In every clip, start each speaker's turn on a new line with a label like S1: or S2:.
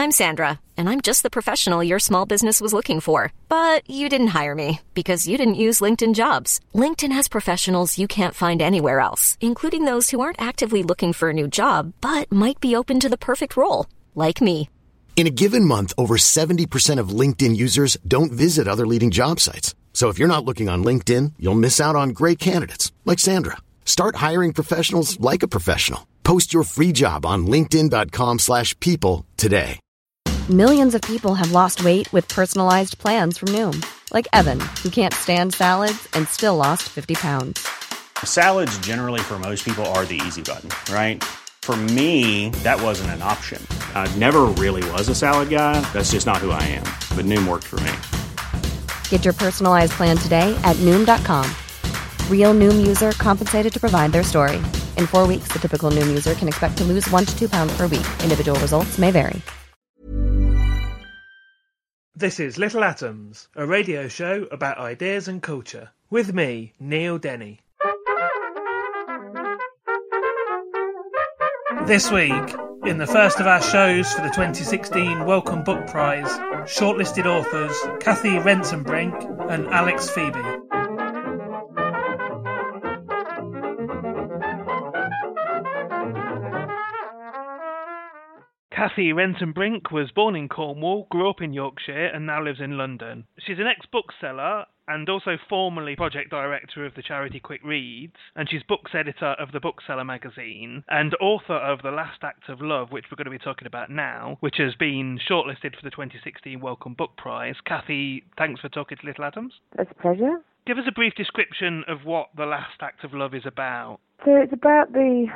S1: I'm Sandra, and I'm just the professional your small business was looking for. But you didn't hire me because you didn't use LinkedIn Jobs. LinkedIn has professionals you can't find anywhere else, including those who aren't actively looking for a new job, but might be open to the perfect role, like me.
S2: In a given month, over 70% of LinkedIn users don't visit other leading job sites. So if you're not looking on LinkedIn, you'll miss out on great candidates like Sandra. Start hiring professionals like a professional. Post your free job on linkedin.com/people today.
S3: Millions of people have lost weight with personalized plans from Noom. Like Evan, who can't stand salads and still lost 50 pounds.
S4: Salads generally for most people are the easy button, right? For me, that wasn't an option. I never really was a salad guy. That's just not who I am. But Noom worked for me.
S3: Get your personalized plan today at Noom.com. Real Noom user compensated to provide their story. In 4 weeks, the typical Noom user can expect to lose 1 to 2 pounds per week. Individual results may vary.
S5: This is Little Atoms, a radio show about ideas and culture. With me, Neil Denny. This week, in the first of our shows for the 2016 Wellcome Book Prize, shortlisted authors Cathy Rentzenbrink and Alex Phoebe. Cathy Rentzenbrink was born in Cornwall, grew up in Yorkshire and now lives in London. She's an ex-bookseller and also formerly project director of the charity Quick Reads, and she's books editor of the Bookseller magazine and author of The Last Act of Love, which we're going to be talking about now, which has been shortlisted for the 2016 Wellcome Book Prize. Cathy, thanks for talking to Little Atoms.
S6: It's a pleasure.
S5: Give us a brief description of what The Last Act of Love is about.
S6: So it's about the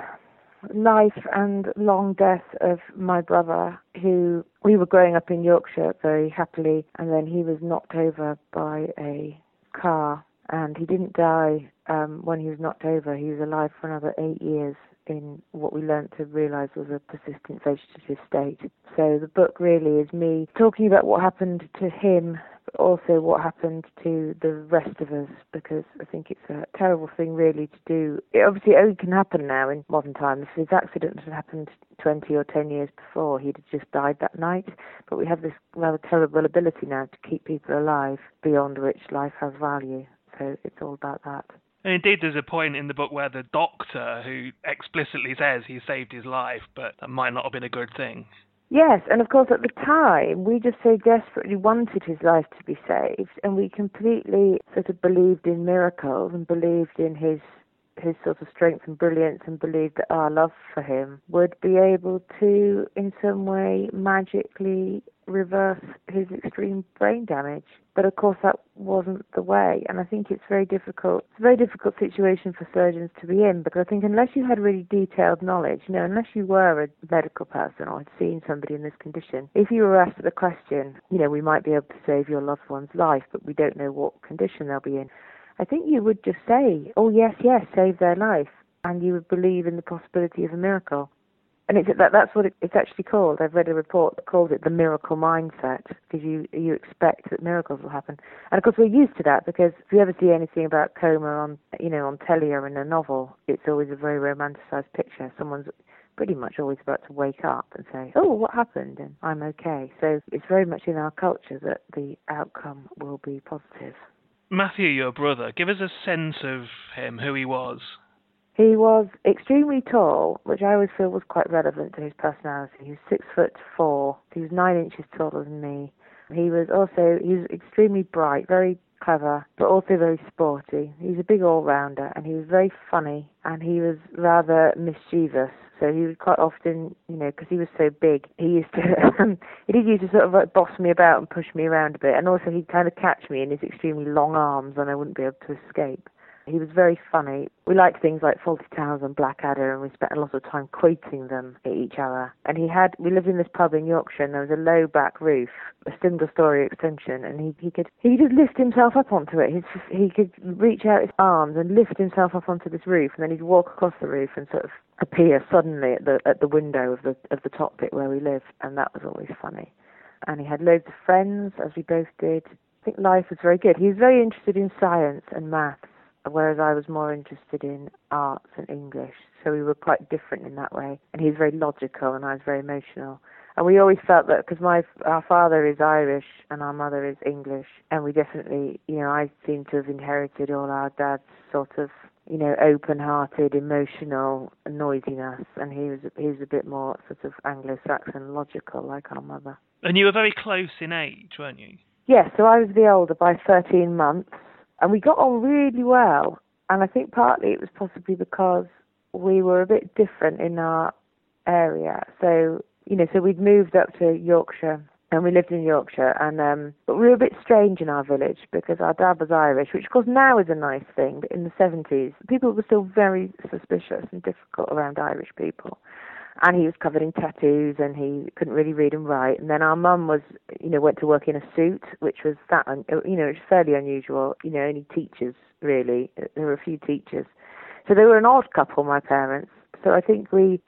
S6: life and long death of my brother, who we were growing up in Yorkshire very happily, and then he was knocked over by a car, and he didn't die when he was knocked over. He was alive for another 8 years in what we learnt to realise was a persistent vegetative state. So the book really is me talking about what happened to him, but also what happened to the rest of us, because I think it's a terrible thing really to do. It obviously only can happen now in modern times. If his accident had happened 20 or 10 years before, he'd have just died that night. But we have this rather terrible ability now to keep people alive, beyond which life has value. So it's all about that.
S5: And indeed, there's a point in the book where the doctor, who explicitly says he saved his life, but that might not have been a good thing.
S6: Yes, and of course at the time we just so desperately wanted his life to be saved, and we completely sort of believed in miracles and believed in his sort of strength and brilliance, and believed that our love for him would be able to in some way magically reverse his extreme brain damage. But of course that wasn't the way, and I think it's very difficult. It's a very difficult situation for surgeons to be in, because I think unless you had really detailed knowledge, unless you were a medical person or had seen somebody in this condition, if you were asked the question, we might be able to save your loved one's life, but we don't know what condition they'll be in, I think you would just say, oh yes, save their life, and you would believe in the possibility of a miracle. And that's what it's actually called. I've read a report that calls it the miracle mindset, because you expect that miracles will happen. And of course we're used to that, because if you ever see anything about coma on telly or in a novel, it's always a very romanticised picture. Someone's pretty much always about to wake up and say, oh, what happened? And I'm okay. So it's very much in our culture that the outcome will be positive.
S5: Matthew, your brother, give us a sense of him, who he was.
S6: He was extremely tall, which I always feel was quite relevant to his personality. He was 6'4". He was 9 inches taller than me. He was extremely bright, very clever, but also very sporty. He's a big all-rounder, and he was very funny, and he was rather mischievous. So he would quite often, because he was so big, he did used to sort of like boss me about and push me around a bit, and also he'd kind of catch me in his extremely long arms, and I wouldn't be able to escape. He was very funny. We liked things like Fawlty Towers and Blackadder, and we spent a lot of time quoting them at each other. And we lived in this pub in Yorkshire, and there was a low back roof, a single-story extension, and he could just lift himself up onto it. He could reach out his arms and lift himself up onto this roof, and then he'd walk across the roof and sort of appear suddenly at the window of the top bit where we lived, and that was always funny. And he had loads of friends, as we both did. I think life was very good. He was very interested in science and maths, whereas I was more interested in arts and English. So we were quite different in that way. And he was very logical and I was very emotional. And we always felt that because our father is Irish and our mother is English, and we definitely, I seem to have inherited all our dad's sort of, open-hearted, emotional noisiness, and he was a bit more sort of Anglo-Saxon, logical, like our mother.
S5: And you were very close in age, weren't you?
S6: Yes, so I was the older by 13 months, and we got on really well. And I think partly it was possibly because we were a bit different in our area. So, so we'd moved up to Yorkshire, and we lived in Yorkshire, and but we were a bit strange in our village because our dad was Irish, which of course now is a nice thing, but in the 70s, people were still very suspicious and difficult around Irish people. And he was covered in tattoos, and he couldn't really read and write. And then our mum was, went to work in a suit, which was it's fairly unusual. Only teachers, really. There were a few teachers. So they were an odd couple, my parents. So I think we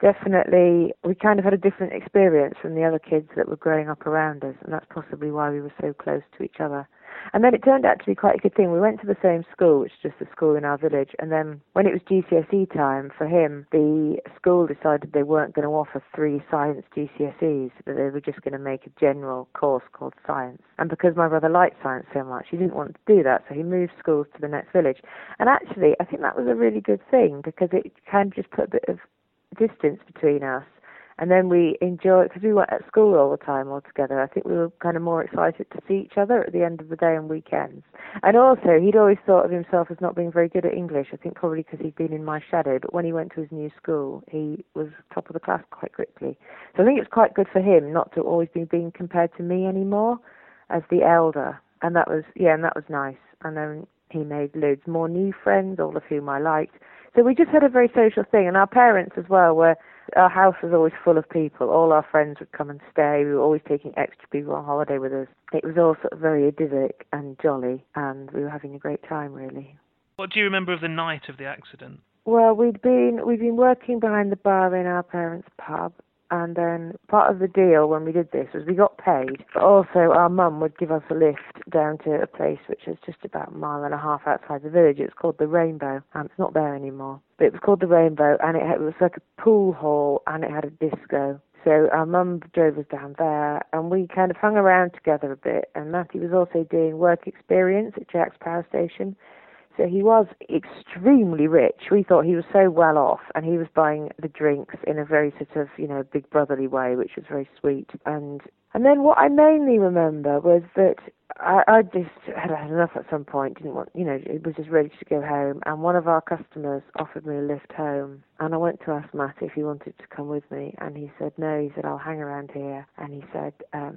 S6: kind of had a different experience from the other kids that were growing up around us, and that's possibly why we were so close to each other. And then it turned out to be quite a good thing. We went to the same school, which is just a school in our village, and then when it was GCSE time for him, the school decided they weren't going to offer 3 science GCSEs, that they were just going to make a general course called science. And because my brother liked science so much, he didn't want to do that, so he moved schools to the next village. And actually, I think that was a really good thing, because it kind of just put a bit of distance between us. And then we enjoyed, because we weren't at school all the time all together, I think we were kind of more excited to see each other at the end of the day and weekends. And also, he'd always thought of himself as not being very good at English, I think probably because he'd been in my shadow. But when he went to his new school, he was top of the class quite quickly. So I think it was quite good for him not to always be being compared to me anymore as the elder. And that was nice. And then he made loads more new friends, all of whom I liked. So we just had a very social thing. And our parents as well our house was always full of people. All our friends would come and stay. We were always taking extra people on holiday with us. It was all sort of very idyllic and jolly, and we were having a great time, really.
S5: What do you remember of the night of the accident?
S6: Well, we'd been working behind the bar in our parents' pub, and then part of the deal when we did this was we got paid, but also our mum would give us a lift down to a place which is just about 1.5 miles outside the village. It's called the Rainbow, and it's not there anymore. But it was called the Rainbow, and it was like a pool hall, and it had a disco. So our mum drove us down there, and we kind of hung around together a bit, and Matthew was also doing work experience at Jack's Power Station. So he was extremely rich. We thought he was so well off, and he was buying the drinks in a very sort of, big brotherly way, which was very sweet. And then what I mainly remember was that I just had enough at some point, didn't want, it was just ready to go home. And one of our customers offered me a lift home, and I went to ask Matt if he wanted to come with me, and he said no. He said, I'll hang around here, and he said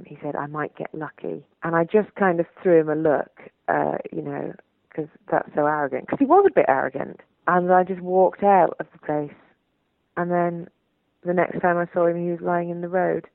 S6: I might get lucky. And I just kind of threw him a look, because that's so arrogant. Because he was a bit arrogant. And I just walked out of the place. And then the next time I saw him, he was lying in the road.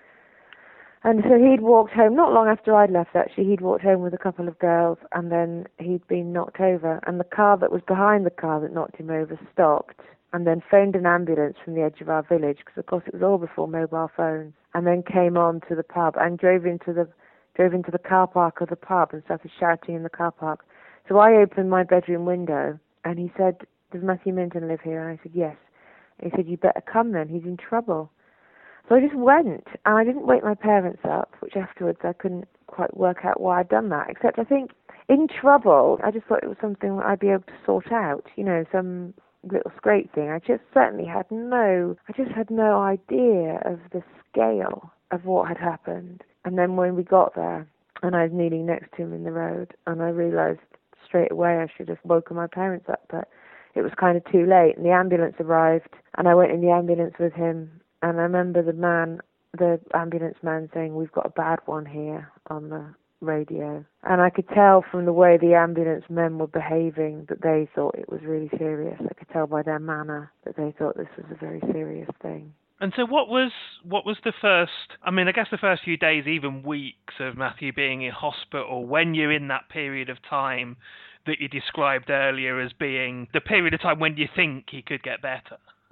S6: And so he'd walked home, not long after I'd left actually, he'd walked home with a couple of girls, and then he'd been knocked over. And the car that was behind the car that knocked him over stopped, and then phoned an ambulance from the edge of our village, because of course it was all before mobile phones, and then came on to the pub and drove into the car park of the pub and started shouting in the car park. So I opened my bedroom window, and he said, does Matthew Minton live here? And I said, yes. And he said, you better come then, he's in trouble. So I just went, and I didn't wake my parents up, which afterwards I couldn't quite work out why I'd done that, except I think in trouble, I just thought it was something that I'd be able to sort out, some little scrape thing. I just had no idea of the scale of what had happened. And then when we got there, and I was kneeling next to him in the road, and I realised straight away I should have woken my parents up, but it was kind of too late, and the ambulance arrived, and I went in the ambulance with him, and I remember the ambulance man saying, we've got a bad one here on the radio. And I could tell from the way the ambulance men were behaving that they thought it was really serious. I could tell by their manner that they thought this was a very serious thing.
S5: And so what was the first few days, even weeks of Matthew being in hospital, when you're in that period of time that you described earlier as being the period of time when you think he could get better?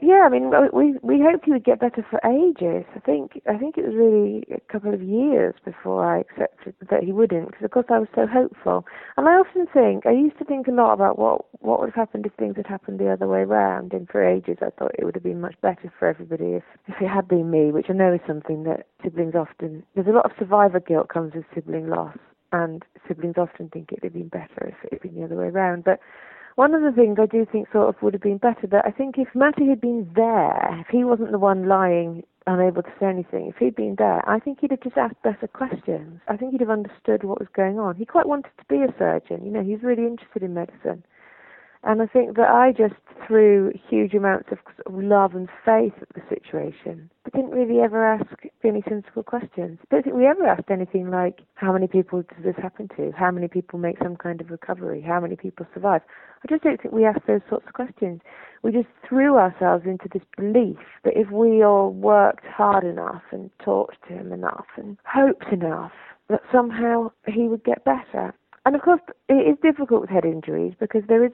S6: Yeah, I mean, we hoped he would get better for ages. I think it was really a couple of years before I accepted that he wouldn't, because of course I was so hopeful. And I used to think a lot about what would have happened if things had happened the other way round. And for ages I thought it would have been much better for everybody if it had been me, which I know is something that siblings often, there's a lot of survivor guilt comes with sibling loss, and siblings often think it would have been better if it had been the other way round. But one of the things I do think sort of would have been better, that I think if Matty had been there, if he wasn't the one lying, unable to say anything, if he'd been there, I think he'd have just asked better questions. I think he'd have understood what was going on. He quite wanted to be a surgeon, he's really interested in medicine. And I think that I just threw huge amounts of love and faith at the situation, but didn't really ever ask any sensible questions. I don't think we ever asked anything like, how many people does this happen to? How many people make some kind of recovery? How many people survive? I just don't think we asked those sorts of questions. We just threw ourselves into this belief that if we all worked hard enough and talked to him enough and hoped enough, that somehow he would get better. And of course, it is difficult with head injuries because there's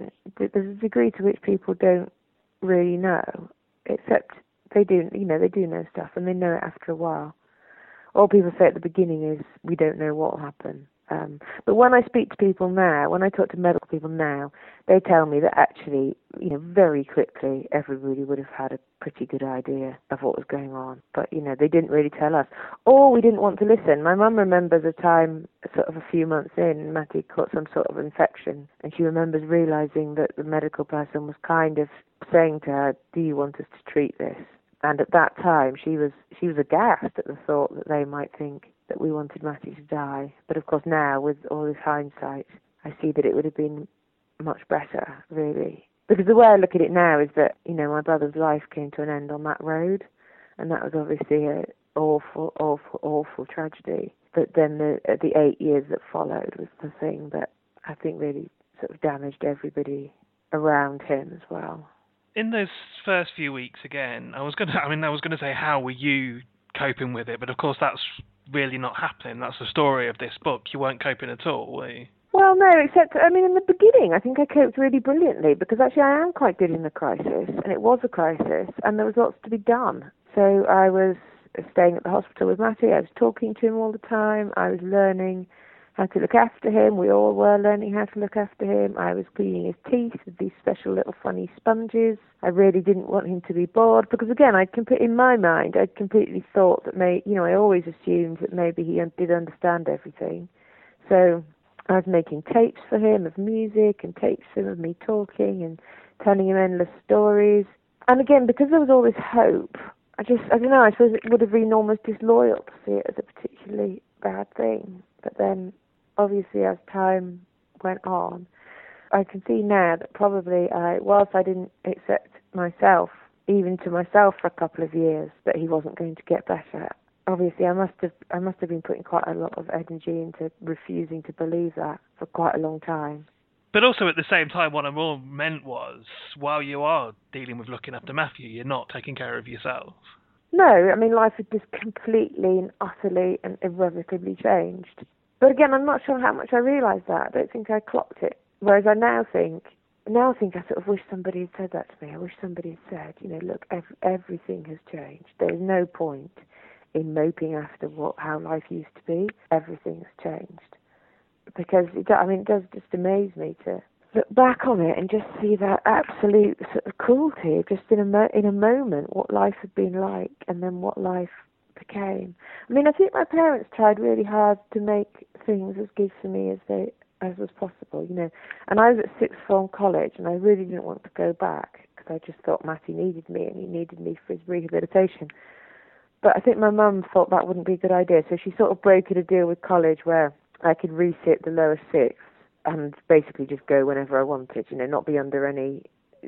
S6: a degree to which people don't really know, except they do know stuff, and they know it after a while. All people say at the beginning is, we don't know what will happen. But when I speak to people now, when I talk to medical people now, they tell me that actually, very quickly, everybody would have had a pretty good idea of what was going on. But, they didn't really tell us. Or we didn't want to listen. My mum remembers a time, sort of a few months in, Matty caught some sort of infection, and she remembers realising that the medical person was kind of saying to her, do you want us to treat this? And at that time, she was aghast at the thought that they might think that we wanted Matty to die. But of course now, with all this hindsight, I see that it would have been much better, really. Because the way I look at it now is that, my brother's life came to an end on that road, and that was obviously an awful, awful, awful tragedy. But then the 8 years that followed was the thing that I think really sort of damaged everybody around him as well.
S5: In those first few weeks, again, I was going to say, how were you coping with it? But of course, that's really not happening. That's the story of this book. You weren't coping at all, were you?
S6: Well, no, except, in the beginning, I think I coped really brilliantly because actually I am quite good in the crisis, and it was a crisis, and there was lots to be done. So I was staying at the hospital with Matty. I was talking to him all the time. I was learning how to look after him. We all were learning how to look after him. I was cleaning his teeth with these special little funny sponges. I really didn't want him to be bored because, again, in my mind, I'd completely thought that I always assumed that maybe he did understand everything. So I was making tapes for him of music and tapes for him of me talking and telling him endless stories. And again, because there was all this hope, I don't know, I suppose it would have been almost disloyal to see it as a particularly bad thing. But then, obviously, as time went on, I can see now that probably whilst I didn't accept myself, even to myself for a couple of years, that he wasn't going to get better. Obviously, I must have been putting quite a lot of energy into refusing to believe that for quite a long time.
S5: But also at the same time, what I more meant was, while you are dealing with looking after Matthew, you're not taking care of yourself.
S6: No, life had just completely and utterly and irrevocably changed. But again, I'm not sure how much I realised that. I don't think I clocked it. Whereas I now think I sort of wish somebody had said that to me. I wish somebody had said, look, everything has changed. There is no point in moping after how life used to be. Everything has changed. Because it does just amaze me to look back on it and just see that absolute sort of cruelty, just in a moment, what life had been like, and then what life became. I think my parents tried really hard to make things as good for me as was possible, And I was at sixth form college, and I really didn't want to go back because I just thought Matty needed me, and he needed me for his rehabilitation. But I think my mum thought that wouldn't be a good idea, so she sort of brokered a deal with college where I could resit the lower sixth and basically just go whenever I wanted, not be under any.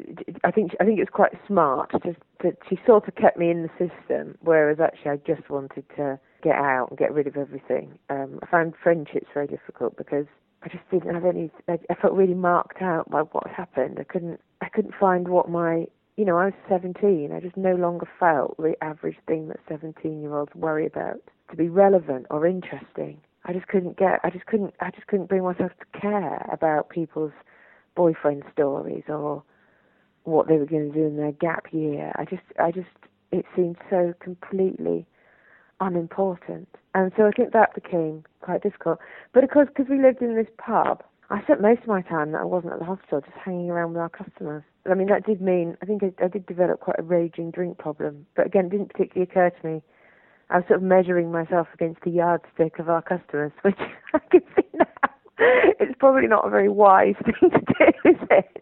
S6: I think it was quite smart just that she sort of kept me in the system, whereas actually I just wanted to get out and get rid of everything. I found friendships very difficult because I just didn't have any. I felt really marked out by what happened. I couldn't find what my. I was 17. I just no longer felt the average thing that 17-year-olds worry about to be relevant or interesting. I just couldn't bring myself to care about people's boyfriend stories or what they were going to do in their gap year. It seemed so completely unimportant. And so I think that became quite difficult. But of course, because we lived in this pub, I spent most of my time that I wasn't at the hospital just hanging around with our customers. I mean, that did mean, I think I did develop quite a raging drink problem. But again, it didn't particularly occur to me. I was sort of measuring myself against the yardstick of our customers, which I can see now. It's probably not a very wise thing to do, is it?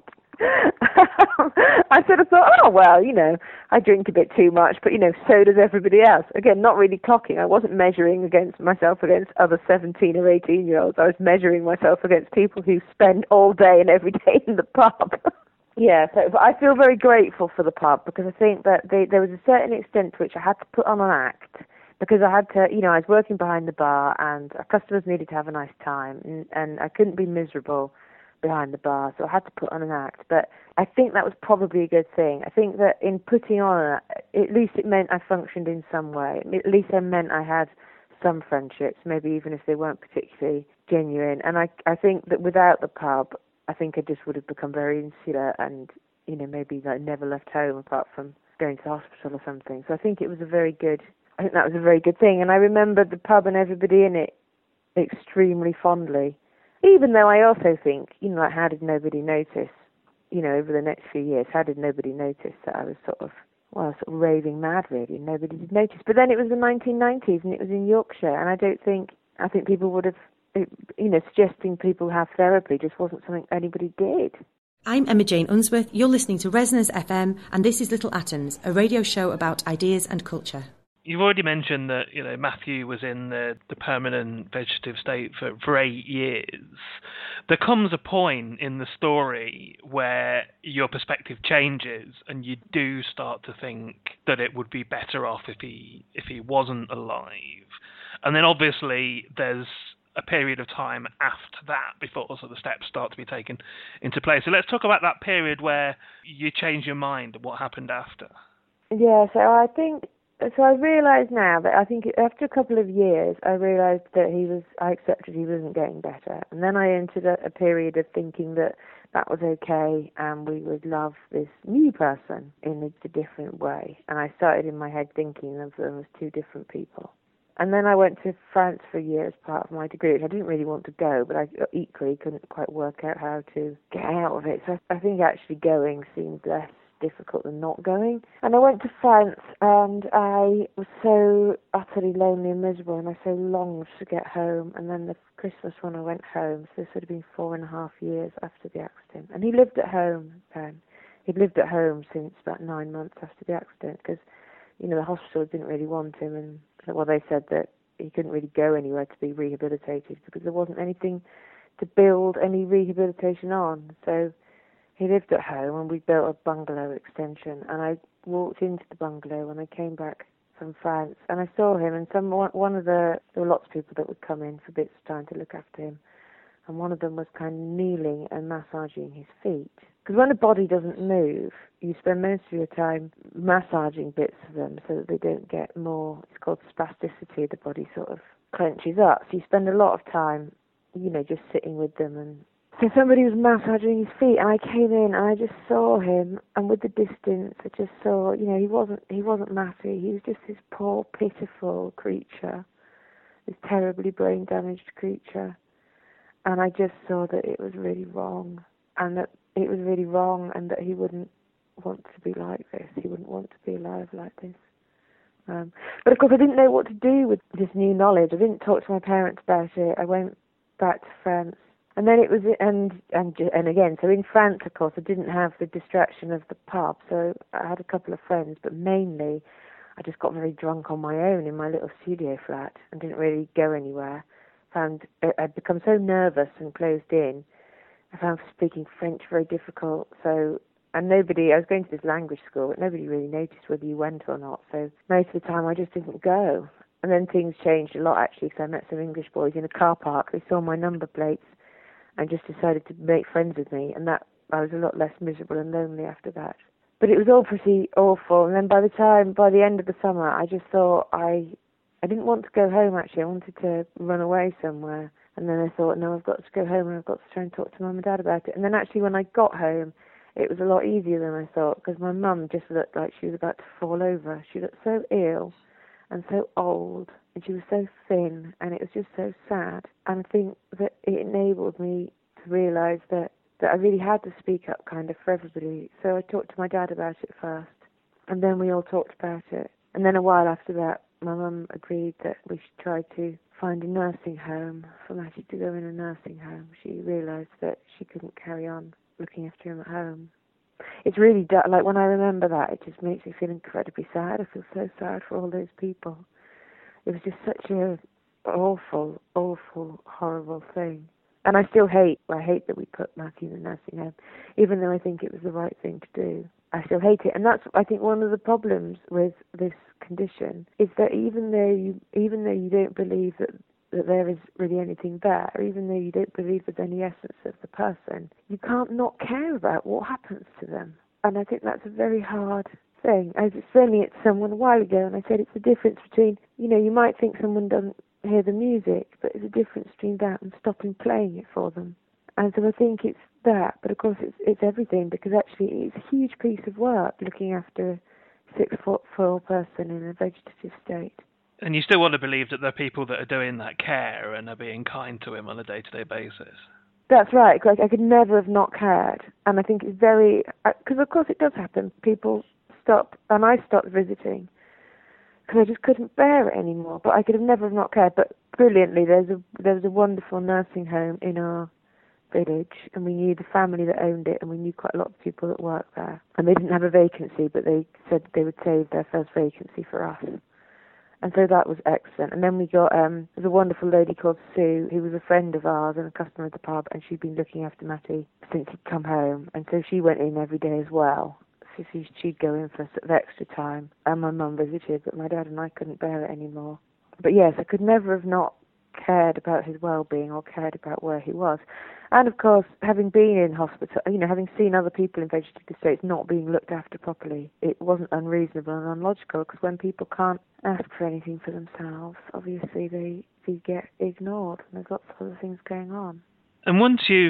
S6: I sort of thought, oh, well, I drink a bit too much, but, so does everybody else. Again, not really clocking. I wasn't measuring myself against other 17 or 18-year-olds. I was measuring myself against people who spend all day and every day in the pub. Yeah, but I feel very grateful for the pub because I think that there was a certain extent to which I had to put on an act because I had to, I was working behind the bar and our customers needed to have a nice time and I couldn't be miserable behind the bar, so I had to put on an act. But I think that was probably a good thing. I think that in putting on at least it meant I functioned in some way. At least it meant I had some friendships, maybe even if they weren't particularly genuine. And I think that without the pub, I think I just would have become very insular and, maybe never left home apart from going to the hospital or something. So I think that was a very good thing. And I remember the pub and everybody in it extremely fondly. Even though I also think, how did nobody notice, over the next few years, how did nobody notice that I was sort of raving mad, really, and nobody did notice. But then it was the 1990s, and it was in Yorkshire, and I think people would have, suggesting people have therapy just wasn't something anybody did.
S7: I'm Emma Jane Unsworth, you're listening to Resonance FM, and this is Little Atoms, a radio show about ideas and culture.
S5: You've already mentioned that Matthew was in the permanent vegetative state for 8 years. There comes a point in the story where your perspective changes and you do start to think that it would be better off if he wasn't alive. And then obviously there's a period of time after that before sort of steps start to be taken into place. So let's talk about that period where you change your mind and what happened after.
S6: Yeah, so I realise now that I think after a couple of years, I realised that I accepted he wasn't getting better. And then I entered a period of thinking that was okay and we would love this new person in a different way. And I started in my head thinking of them as two different people. And then I went to France for a year as part of my degree, which I didn't really want to go, but I equally couldn't quite work out how to get out of it. So I think actually going seemed less difficult than not going. And I went to France and I was so utterly lonely and miserable and I so longed to get home. And then the Christmas when I went home, so this would have been 4.5 years after the accident. And he lived at home then. He'd lived at home since about 9 months after the accident because, the hospital didn't really want him and they said that he couldn't really go anywhere to be rehabilitated because there wasn't anything to build any rehabilitation on. So he lived at home and we built a bungalow extension and I walked into the bungalow when I came back from France and I saw him and there were lots of people that would come in for bits of time to look after him and one of them was kind of kneeling and massaging his feet. Because when a body doesn't move, you spend most of your time massaging bits of them so that they don't get more, it's called spasticity, the body sort of clenches up. So you spend a lot of time, just sitting with them and so somebody was massaging his feet and I came in and I just saw him and with the distance I just saw, he wasn't Matty, he was just this poor, pitiful creature, this terribly brain damaged creature. And I just saw that it was really wrong and that that he wouldn't want to be like this. He wouldn't want to be alive like this. But of course I didn't know what to do with this new knowledge. I didn't talk to my parents about it. I went back to France. And then it was, and again, so in France, of course, I didn't have the distraction of the pub, so I had a couple of friends, but mainly I just got very drunk on my own in my little studio flat and didn't really go anywhere. I'd become so nervous and closed in, I found speaking French very difficult, I was going to this language school, but nobody really noticed whether you went or not, so most of the time I just didn't go. And then things changed a lot, actually, because I met some English boys in a car park. They saw my number plates and just decided to make friends with me, and that I was a lot less miserable and lonely after that. But it was all pretty awful, and then by the end of the summer, I just thought I didn't want to go home, actually. I wanted to run away somewhere, and then I thought, no, I've got to go home and I've got to try and talk to Mum and Dad about it. And then actually when I got home, it was a lot easier than I thought, because my mum just looked like she was about to fall over. She looked so ill and so old, and she was so thin, and it was just so sad. And I think that it enabled me to realise that I really had to speak up kind of for everybody. So I talked to my dad about it first, and then we all talked about it. And then a while after that, my mum agreed that we should try to find a nursing home for Matty to go in a nursing home. She realised that she couldn't carry on looking after him at home. It's really, like, when I remember that, it just makes me feel incredibly sad. I feel so sad for all those people. It was just such a awful, awful, horrible thing. And I hate that we put Matty in the nursing home, even though I think it was the right thing to do. I still hate it. And that's, I think, one of the problems with this condition, is that even though you don't believe that there is really anything there, even though you don't believe there's any essence of the person, you can't not care about what happens to them. And I think that's a very hard thing. I was explaining it to someone a while ago, and I said it's the difference between, you might think someone doesn't hear the music, but there's a difference between that and stopping playing it for them. And so I think it's that, but of course it's everything, because actually it's a huge piece of work looking after a 6'4" person in a vegetative state.
S5: And you still want to believe that there are people that are doing that care and are being kind to him on a day-to-day basis.
S6: That's right. Like, I could never have not cared. And I think it's very... Because, of course, it does happen. People stop, and I stopped visiting, because I just couldn't bear it anymore. But I could have never have not cared. But brilliantly, there was a wonderful nursing home in our village, and we knew the family that owned it, and we knew quite a lot of people that worked there. And they didn't have a vacancy, but they said they would save their first vacancy for us. And so that was excellent. And then we got, there's a wonderful lady called Sue, who was a friend of ours and a customer of the pub, and she'd been looking after Matty since he'd come home. And so she went in every day as well. So she'd go in for sort of extra time. And my mum visited, but my dad and I couldn't bear it anymore. But yes, I could never have not cared about his well-being or cared about where he was. And of course, having been in hospital, having seen other people in vegetative states not being looked after properly, it wasn't unreasonable and unlogical, because when people can't ask for anything for themselves, obviously they get ignored, and there's lots of other things going on.
S5: And once you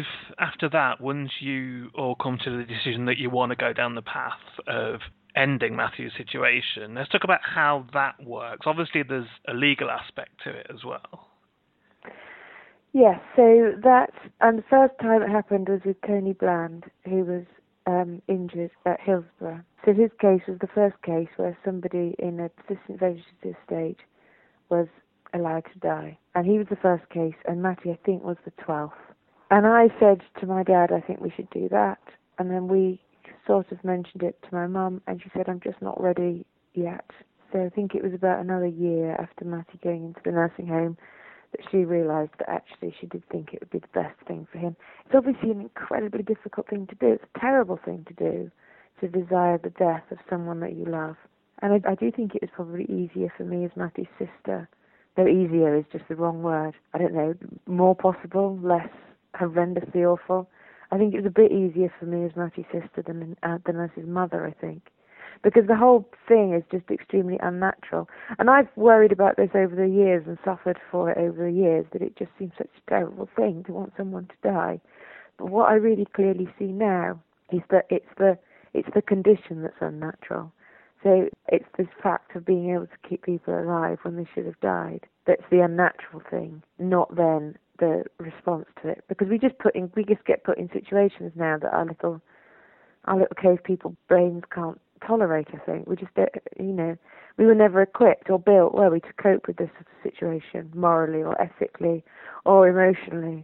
S5: all come to the decision that you want to go down the path of ending Matthew's situation, let's talk about how that works. Obviously, there's a legal aspect to it as well.
S6: Yes, so and the first time it happened was with Tony Bland, who was injured at Hillsborough. So his case was the first case where somebody in a persistent vegetative state was allowed to die. And he was the first case, and Matty, I think, was the 12th. And I said to my dad, I think we should do that. And then we sort of mentioned it to my mum, and she said, I'm just not ready yet. So I think it was about another year after Matty going into the nursing home that she realised that actually she did think it would be the best thing for him. It's obviously an incredibly difficult thing to do. It's a terrible thing to do, to desire the death of someone that you love. And I do think it was probably easier for me as Matty's sister. Though easier is just the wrong word. I don't know, more possible, less horrendously awful. I think it was a bit easier for me as Matty's sister than as his mother, I think. Because the whole thing is just extremely unnatural. And I've worried about this over the years and suffered for it over the years, that it just seems such a terrible thing to want someone to die. But what I really clearly see now is that it's the condition that's unnatural. So it's this fact of being able to keep people alive when they should have died that's the unnatural thing, not then the response to it. Because we just get put in situations now that our little cave people brains can't tolerate. I think we just we were never equipped or built, were we, to cope with this sort of situation morally or ethically or emotionally.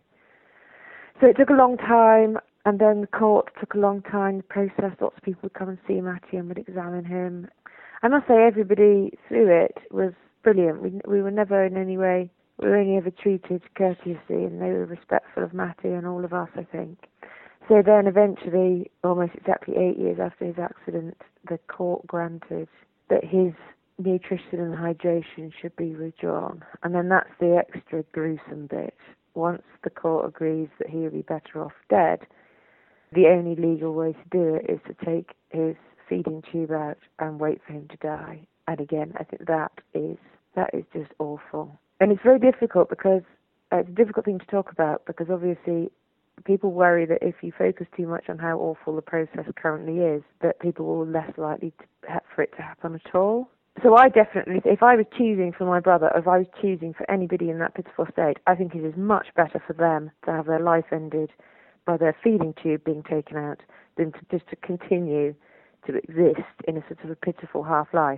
S6: So it took a long time, and then the court took a long time to process. Lots of people would come and see Matty and would examine him. I must say everybody through it was brilliant. We were never in any way, we were only ever treated courteously, and they were respectful of Matty and all of us, I think. So then eventually, almost exactly 8 years after his accident, the court granted that his nutrition and hydration should be withdrawn. And then that's the extra gruesome bit. Once the court agrees that he would be better off dead, the only legal way to do it is to take his feeding tube out and wait for him to die. And again, I think that is just awful. And it's very difficult because it's a difficult thing to talk about, because obviously people worry that if you focus too much on how awful the process currently is, that people will less likely for it to happen at all. So I definitely, if I was choosing for my brother, or if I was choosing for anybody in that pitiful state, I think it is much better for them to have their life ended by their feeding tube being taken out than to continue to exist in a sort of a pitiful half-life.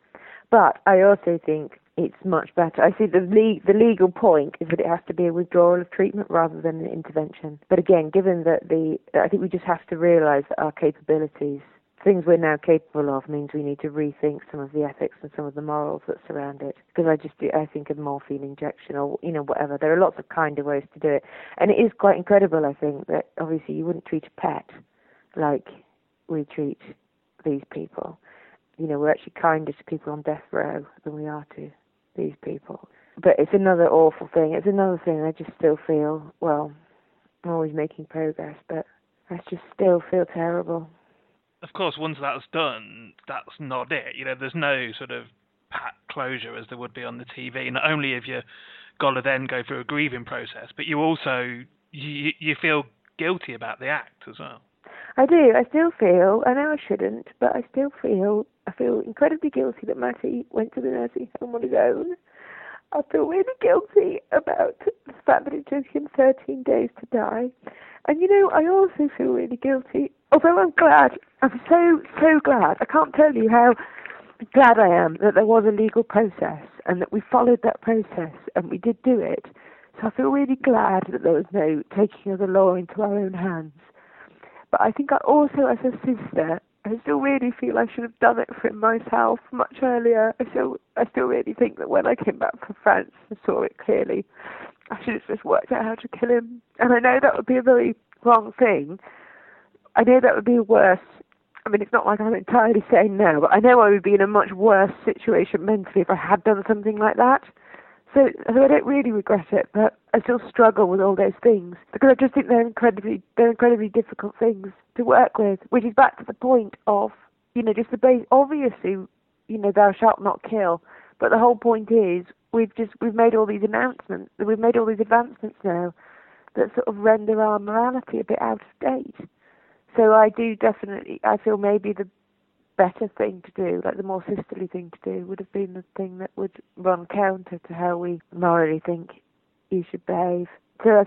S6: But I also think it's much better. I see the legal point is that it has to be a withdrawal of treatment rather than an intervention. But again, given that I think we just have to realise that our capabilities, things we're now capable of, means we need to rethink some of the ethics and some of the morals that surround it. Because I think a morphine injection or, whatever. There are lots of kinder ways to do it. And it is quite incredible, I think, that obviously you wouldn't treat a pet like we treat these people. We're actually kinder to people on death row than we are to these people. But it's another awful thing. It's another thing I just still feel, well, I'm always making progress, but I just still feel terrible.
S5: Of course, once that's done, that's not it. There's no sort of pat closure as there would be on the TV. Not only have you got to then go through a grieving process, but you also, you feel guilty about the act as well.
S6: I do. I still feel, I know I shouldn't, but I feel incredibly guilty that Matty went to the nursing home on his own. I feel really guilty about the fact that it took him 13 days to die. And, I also feel really guilty, although I'm glad. I'm so, so glad. I can't tell you how glad I am that there was a legal process and that we followed that process and we did do it. So I feel really glad that there was no taking of the law into our own hands. But I think I also, as a sister, I still really feel I should have done it for myself much earlier. I still really think that when I came back from France and saw it clearly, I should have just worked out how to kill him. And I know that would be a very wrong thing. I know that would be worse. I mean, it's not like I'm entirely saying no, but I know I would be in a much worse situation mentally if I had done something like that. So I don't really regret it, but I still struggle with all those things because I just think they're incredibly difficult things to work with, which is back to the point of, just the base. Obviously, thou shalt not kill, but the whole point is we've made all these announcements, we've made all these advancements now that sort of render our morality a bit out of date. So I feel maybe the better thing to do, like the more sisterly thing to do, would have been the thing that would run counter to how we morally think you should behave. So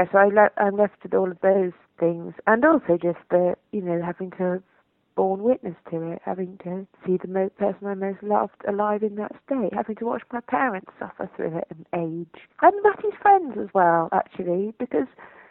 S6: I'm left with all of those things, and also just the, having to have borne witness to it, having to see the person I most loved alive in that state, having to watch my parents suffer through it and age, and Matty's friends as well, actually, because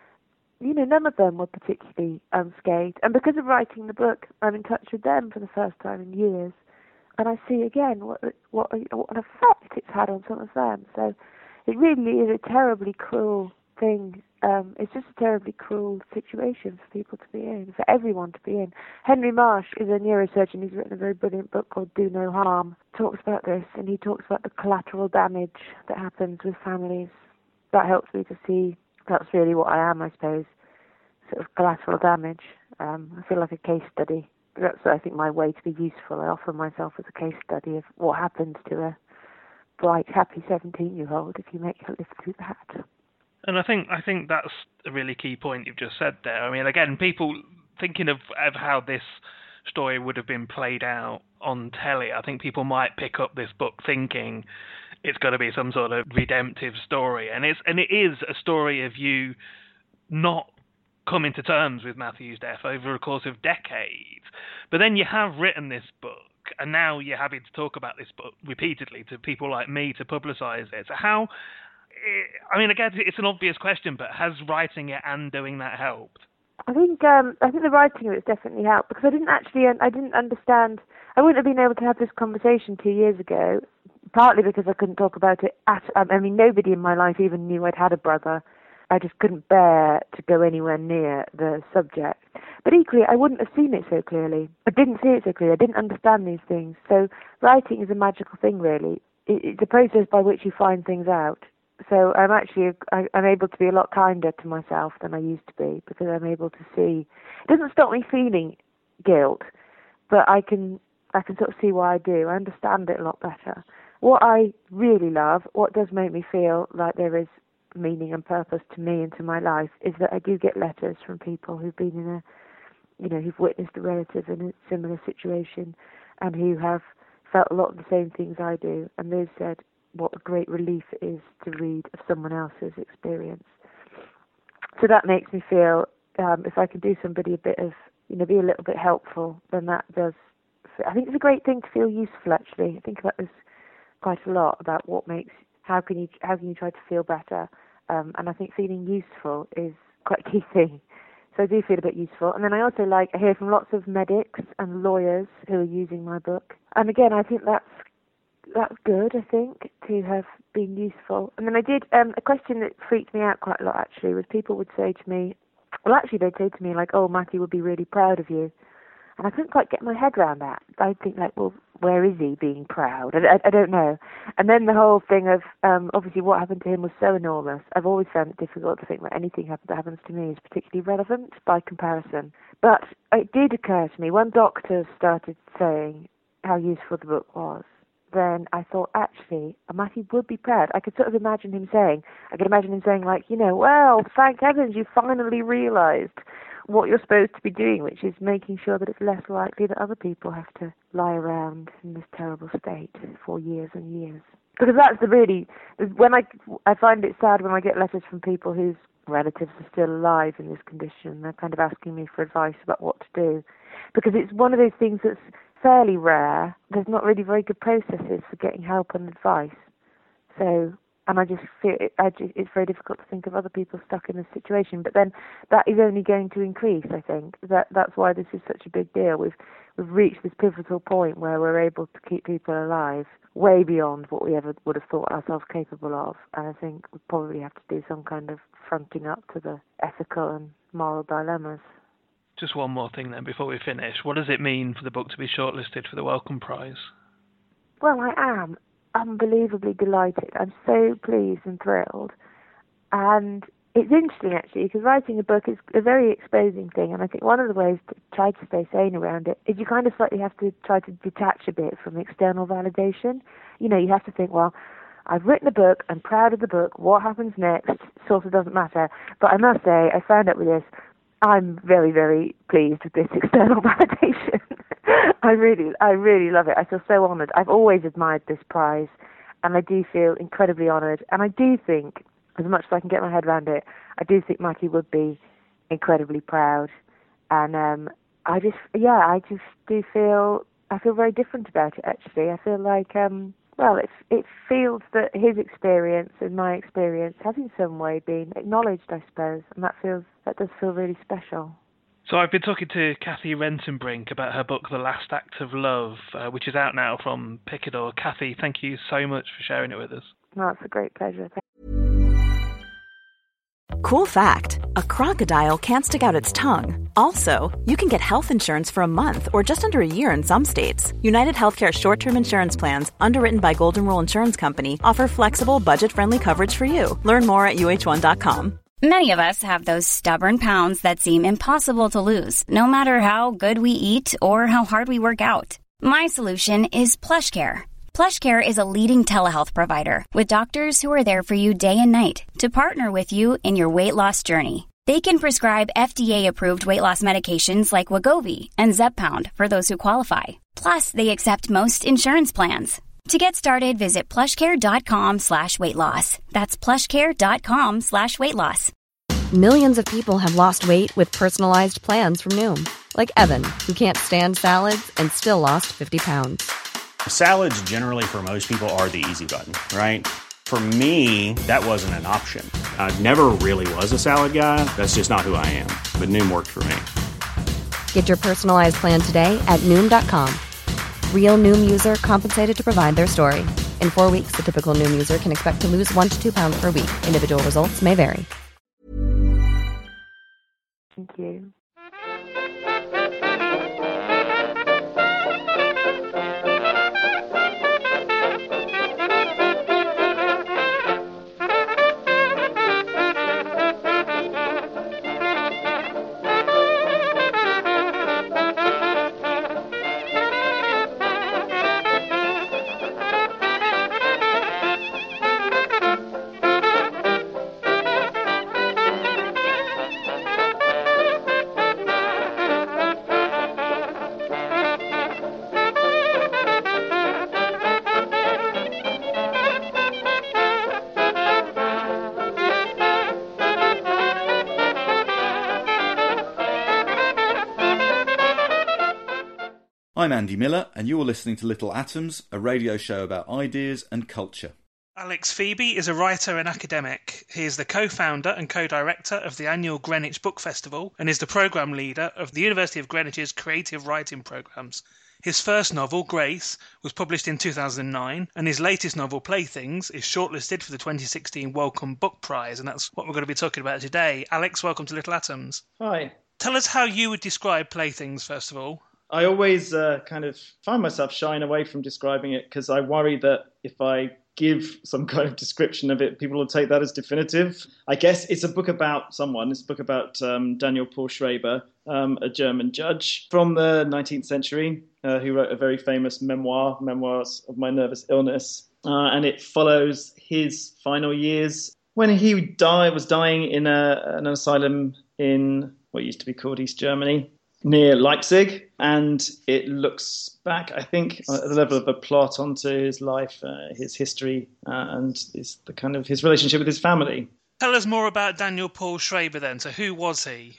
S6: none of them were particularly unscathed. And because of writing the book, I'm in touch with them for the first time in years. And I see again what an effect it's had on some of them. So it really is a terribly cruel thing. It's just a terribly cruel situation for people to be in, for everyone to be in. Henry Marsh is a neurosurgeon. He's written a very brilliant book called Do No Harm. Talks about this, and he talks about the collateral damage that happens with families. That helps me to see that's really what I am, I suppose, sort of collateral damage. I feel like a case study. That's, I think, my way to be useful. I offer myself as a case study of what happens to a bright, happy 17-year-old if you make her live through that.
S5: And I think that's a really key point you've just said there. I mean, again, people thinking of how this story would have been played out on telly, I think people might pick up this book thinking it's got to be some sort of redemptive story, and it is a story of you not coming to terms with Matthew's death over a course of decades. But then you have written this book, and now you're having to talk about this book repeatedly to people like me to publicise it. So how? I mean, again, it's an obvious question, but has writing it and doing that helped?
S6: I think the writing of it's definitely helped, because I didn't understand. I wouldn't have been able to have this conversation 2 years ago, partly because I couldn't talk about it nobody in my life even knew I'd had a brother. I just couldn't bear to go anywhere near the subject. But equally, I wouldn't have seen it so clearly. I didn't see it so clearly. I didn't understand these things. So writing is a magical thing, really. It's a process by which you find things out. So I'm able to be a lot kinder to myself than I used to be, because I'm able to see. It doesn't stop me feeling guilt, but I can sort of see why I do. I understand it a lot better. What I really love, what does make me feel like there is meaning and purpose to me and to my life is that I do get letters from people who've been in who've witnessed a relative in a similar situation and who have felt a lot of the same things I do, and they've said what a great relief it is to read of someone else's experience. So that makes me feel, if I can do somebody a bit of, be a little bit helpful, then that does. I think it's a great thing to feel useful. Actually, I think about this quite a lot about how can you try to feel better, and I think feeling useful is quite a key thing. So I do feel a bit useful, and then I hear from lots of medics and lawyers who are using my book, and again I think that's good, I think, to have been useful. And then I did, a question that freaked me out quite a lot, actually, was people would say to me, they'd say to me, like, oh, Matty would be really proud of you. And I couldn't quite get my head around that. I'd think, like, well, where is he being proud? I don't know. And then the whole thing of, obviously, what happened to him was so enormous. I've always found it difficult to think that anything that happens to me is particularly relevant by comparison. But it did occur to me, when doctors started saying how useful the book was, then I thought, actually, Matty would be proud. I could sort of imagine him saying, like, well, thank heavens you finally realised what you're supposed to be doing, which is making sure that it's less likely that other people have to lie around in this terrible state for years and years. Because that's when I find it sad when I get letters from people whose relatives are still alive in this condition. They're kind of asking me for advice about what to do. Because it's one of those things that's fairly rare. There's not really very good processes for getting help and advice. So, and I just feel it's very difficult to think of other people stuck in this situation. But then that is only going to increase, I think. That's why this is such a big deal. We've reached this pivotal point where we're able to keep people alive way beyond what we ever would have thought ourselves capable of. And I think we probably have to do some kind of fronting up to the ethical and moral dilemmas.
S5: Just one more thing then before we finish. What does it mean for the book to be shortlisted for the Wellcome Prize?
S6: Well, I am unbelievably delighted. I'm so pleased and thrilled. And it's interesting, actually, because writing a book is a very exposing thing. And I think one of the ways to try to stay sane around it is you kind of slightly have to try to detach a bit from external validation. You have to think, well, I've written a book, I'm proud of the book, what happens next sort of doesn't matter. But I must say, I found out with this, I'm very, very pleased with this external validation. I really love it. I feel so honoured. I've always admired this prize, and I do feel incredibly honoured. And I do think, as much as I can get my head around it, I do think Matty would be incredibly proud. And I feel very different about it, actually. I feel like, it feels that his experience and my experience has in some way been acknowledged, I suppose, and that does feel really special.
S5: So I've been talking to Cathy Rensenbrink about her book, The Last Act of Love, which is out now from Picador. Cathy, thank you so much for sharing it with us.
S6: No, it's a great pleasure.
S8: Cool fact, a crocodile can't stick out its tongue. Also, you can get health insurance for a month or just under a year in some states. United Healthcare short-term insurance plans, underwritten by Golden Rule Insurance Company, offer flexible, budget-friendly coverage for you. Learn more at UH1.com.
S9: Many of us have those stubborn pounds that seem impossible to lose, no matter how good we eat or how hard we work out. My solution is PlushCare. PlushCare is a leading telehealth provider with doctors who are there for you day and night to partner with you in your weight loss journey. They can prescribe FDA-approved weight loss medications like Wegovy and Zepbound for those who qualify. Plus, they accept most insurance plans. To get started, visit plushcare.com/weightloss. That's plushcare.com/weightloss.
S3: Millions of people have lost weight with personalized plans from Noom. Like Evan, who can't stand salads and still lost 50 pounds.
S4: Salads generally for most people are the easy button, right? For me, that wasn't an option. I never really was a salad guy. That's just not who I am. But Noom worked for me.
S3: Get your personalized plan today at Noom.com. Real Noom user compensated to provide their story. In 4 weeks, the typical Noom user can expect to lose 1 to 2 pounds per week. Individual results may vary.
S6: Thank you.
S10: I'm Andy Miller, and you're listening to Little Atoms, a radio show about ideas and culture.
S5: Alex Phoebe is a writer and academic. He is the co-founder and co-director of the annual Greenwich Book Festival and is the programme leader of the University of Greenwich's creative writing programmes. His first novel, Grace, was published in 2009, and his latest novel, Playthings, is shortlisted for the 2016 Wellcome Book Prize, and that's what we're going to be talking about today. Alex, welcome to Little Atoms.
S11: Hi.
S5: Tell us how you would describe Playthings, first of all.
S11: I always kind of find myself shying away from describing it because I worry that if I give some kind of description of it, people will take that as definitive. I guess it's a book about someone. It's a book about Daniel Paul Schreber, a German judge from the 19th century who wrote a very famous Memoirs of My Nervous Illness. And it follows his final years when he was dying in an asylum in what used to be called East Germany, near Leipzig, and it looks back, I think, at the level of a plot onto his life, his history, and his relationship with his family.
S5: Tell us more about Daniel Paul Schreber then. So who was he?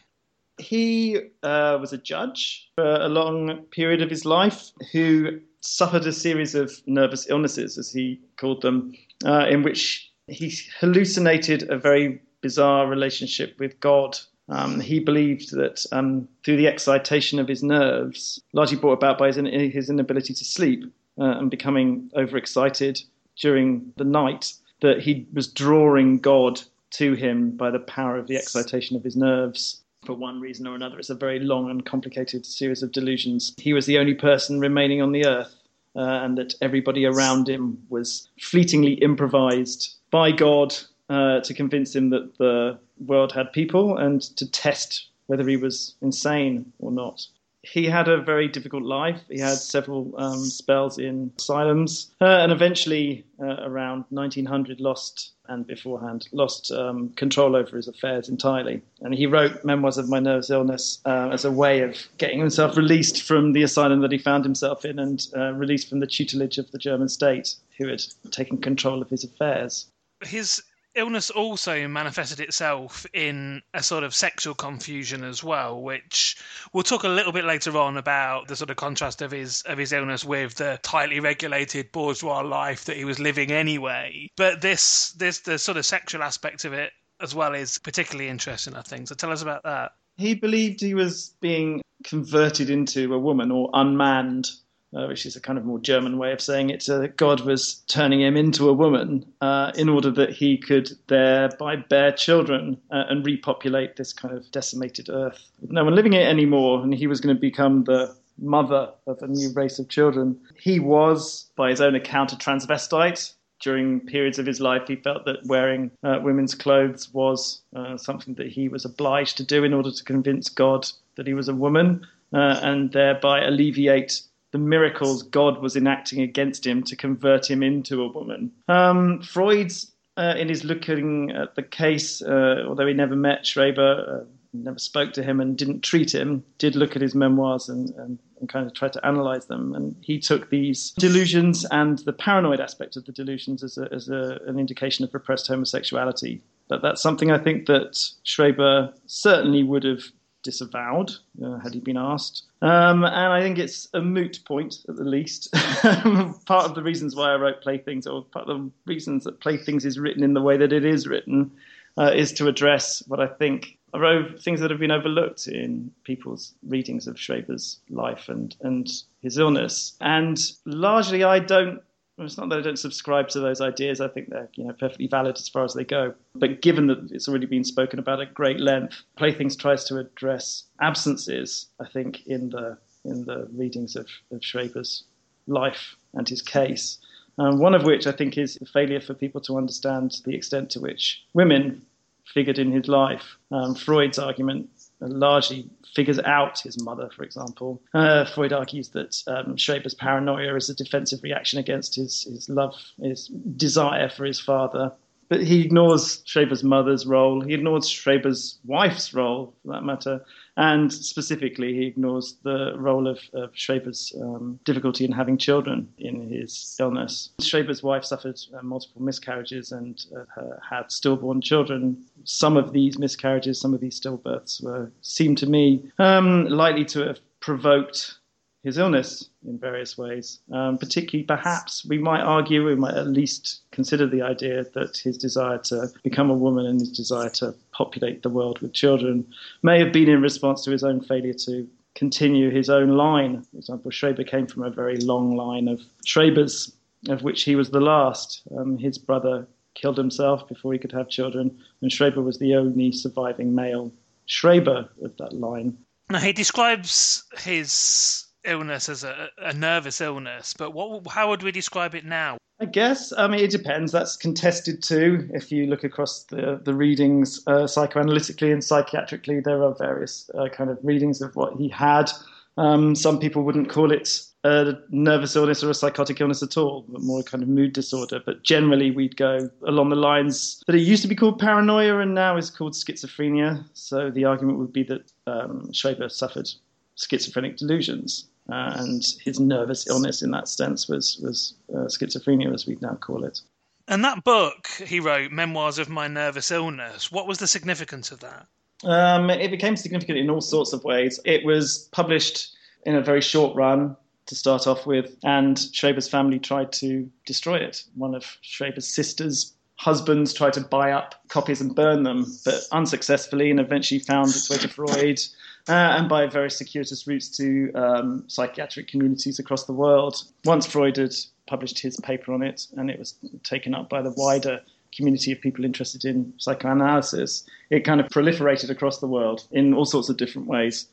S11: He was a judge for a long period of his life who suffered a series of nervous illnesses, as he called them, in which he hallucinated a very bizarre relationship with God. He believed that through the excitation of his nerves, largely brought about by his inability to sleep and becoming overexcited during the night, that he was drawing God to him by the power of the excitation of his nerves. For one reason or another, it's a very long and complicated series of delusions. He was the only person remaining on the earth, and that everybody around him was fleetingly improvised by God to convince him that the world had people and to test whether he was insane or not. He had a very difficult life. He had several spells in asylums and eventually around 1900 lost control over his affairs entirely. And he wrote Memoirs of My Nervous Illness as a way of getting himself released from the asylum that he found himself in and released from the tutelage of the German state, who had taken control of his affairs.
S5: His illness also manifested itself in a sort of sexual confusion as well, which we'll talk a little bit later on about the sort of contrast of his illness with the tightly regulated bourgeois life that he was living anyway. But the sort of sexual aspect of it as well is particularly interesting, I think. So tell us about that.
S11: He believed he was being converted into a woman or unmanned, which is a kind of more German way of saying it. God was turning him into a woman in order that he could thereby bear children and repopulate this kind of decimated earth with no one living it anymore. And he was going to become the mother of a new race of children. He was, by his own account, a transvestite. During periods of his life, he felt that wearing women's clothes was something that he was obliged to do in order to convince God that he was a woman and thereby alleviate the miracles God was enacting against him to convert him into a woman. Freud's, in his looking at the case, although he never met Schreber, never spoke to him and didn't treat him, did look at his memoirs and kind of try to analyse them. And he took these delusions and the paranoid aspect of the delusions as an indication of repressed homosexuality. But that's something I think that Schreber certainly would have disavowed had he been asked. And I think it's a moot point, at the least. Part of the reasons why I wrote Playthings, or part of the reasons that Playthings is written in the way that it is written, is to address what I think are things that have been overlooked in people's readings of Schreber's life and his illness. And largely it's not that I don't subscribe to those ideas. I think they're perfectly valid as far as they go. But given that it's already been spoken about at great length, Playthings tries to address absences, I think, in the readings of Schreber's life and his case. One of which I think is the failure for people to understand the extent to which women figured in his life. Freud's argument largely figures out his mother, for example. Freud argues that Schreber's paranoia is a defensive reaction against his desire for his father. But he ignores Schreber's mother's role. He ignores Schreber's wife's role, for that matter. And specifically, he ignores the role of Schreber's difficulty in having children in his illness. Schreber's wife suffered multiple miscarriages and had stillborn children. Some of these miscarriages, some of these stillbirths seem to me likely to have provoked his illness in various ways. Particularly, perhaps, we might at least consider the idea that his desire to become a woman and his desire to populate the world with children may have been in response to his own failure to continue his own line. For example, Schreber came from a very long line of Schrebers, of which he was the last. His brother killed himself before he could have children, and Schreber was the only surviving male Schreber of that line.
S5: Now, he describes his illness as a nervous illness, but how would we describe it now?
S11: I guess, it depends. That's contested too. If you look across the readings psychoanalytically and psychiatrically, there are various kind of readings of what he had. Some people wouldn't call it a nervous illness or a psychotic illness at all, but more a kind of mood disorder. But generally, we'd go along the lines that it used to be called paranoia and now is called schizophrenia. So the argument would be that Schreber suffered schizophrenic delusions. And his nervous illness in that sense was schizophrenia, as we now call it.
S5: And that book he wrote, Memoirs of My Nervous Illness, what was the significance of that?
S11: It became significant in all sorts of ways. It was published in a very short run to start off with, and Schreber's family tried to destroy it. One of Schreber's sister's husbands tried to buy up copies and burn them, but unsuccessfully, and eventually found its way to Freud, and by very circuitous routes to psychiatric communities across the world. Once Freud had published his paper on it, and it was taken up by the wider community of people interested in psychoanalysis, it kind of proliferated across the world in all sorts of different ways.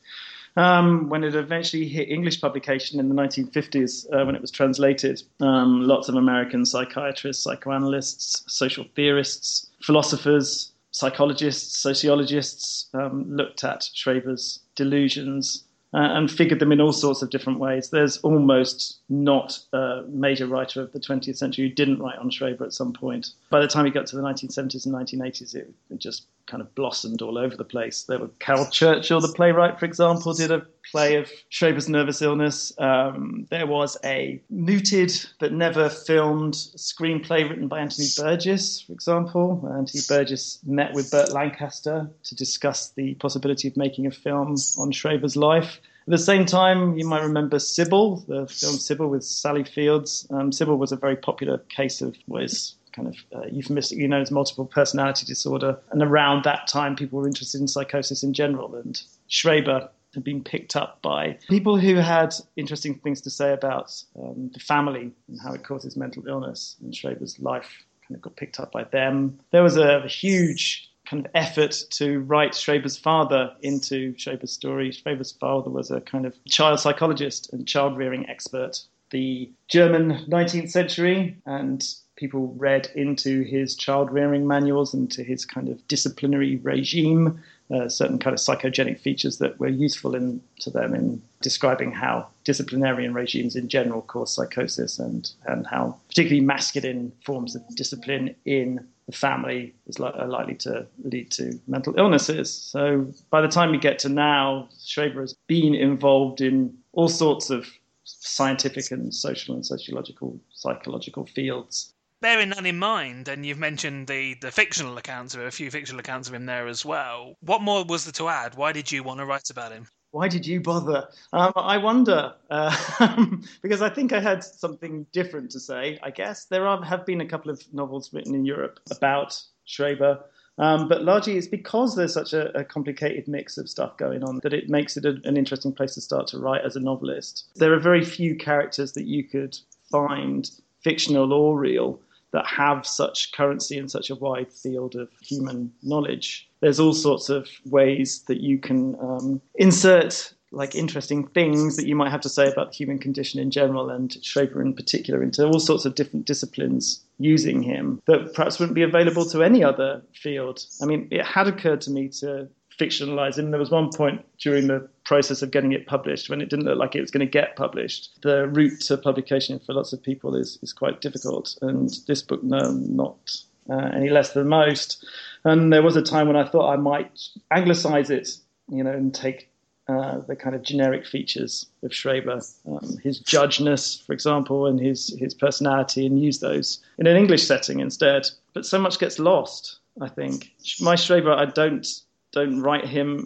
S11: When it eventually hit English publication in the 1950s, when it was translated, lots of American psychiatrists, psychoanalysts, social theorists, philosophers, psychologists, sociologists looked at Schreber's delusions and figured them in all sorts of different ways. There's almost not a major writer of the 20th century who didn't write on Schreber at some point. By the time we got to the 1970s and 1980s, it just kind of blossomed all over the place. There were Carol Churchill, the playwright, for example, did a play of Schreber's nervous illness. There was a mooted but never filmed screenplay written by Anthony Burgess, for example. Anthony Burgess met with Burt Lancaster to discuss the possibility of making a film on Schreber's life. At the same time, you might remember Sybil, the film Sybil with Sally Fields. Sybil was a very popular case of what is kind of euphemistically known as multiple personality disorder. And around that time, people were interested in psychosis in general. And Schreber had been picked up by people who had interesting things to say about the family and how it causes mental illness. And Schreber's life kind of got picked up by them. There was a huge kind of effort to write Schreber's father into Schreber's story. Schreber's father was a kind of child psychologist and child-rearing expert. The German 19th century, and people read into his child-rearing manuals and to his kind of disciplinary regime, certain kind of psychogenic features that were useful to them in describing how disciplinarian regimes in general cause psychosis and how particularly masculine forms of discipline in the family are likely to lead to mental illnesses. So by the time we get to now, Schreber has been involved in all sorts of scientific and social and sociological, psychological fields.
S5: Bearing that in mind, and you've mentioned the fictional accounts, there are a few fictional accounts of him there as well. What more was there to add? Why did you want to write about him?
S11: Why did you bother? I wonder, because I think I had something different to say, I guess. There have been a couple of novels written in Europe about Schreber, but largely it's because there's such a complicated mix of stuff going on that it makes it an interesting place to start to write as a novelist. There are very few characters that you could find, fictional or real, that have such currency in such a wide field of human knowledge. There's all sorts of ways that you can insert like interesting things that you might have to say about the human condition in general, and Schreber in particular, into all sorts of different disciplines using him that perhaps wouldn't be available to any other field. I mean, it had occurred to me to fictionalize him. There was one point during the process of getting it published when it didn't look like it was going to get published. The route to publication for lots of people is quite difficult, and this book, no, not any less than most. And there was a time when I thought I might anglicize it, and take the kind of generic features of Schreber, his judgeness, for example, and his personality, and use those in an English setting instead. But so much gets lost, I think. My Schreber, I don't write him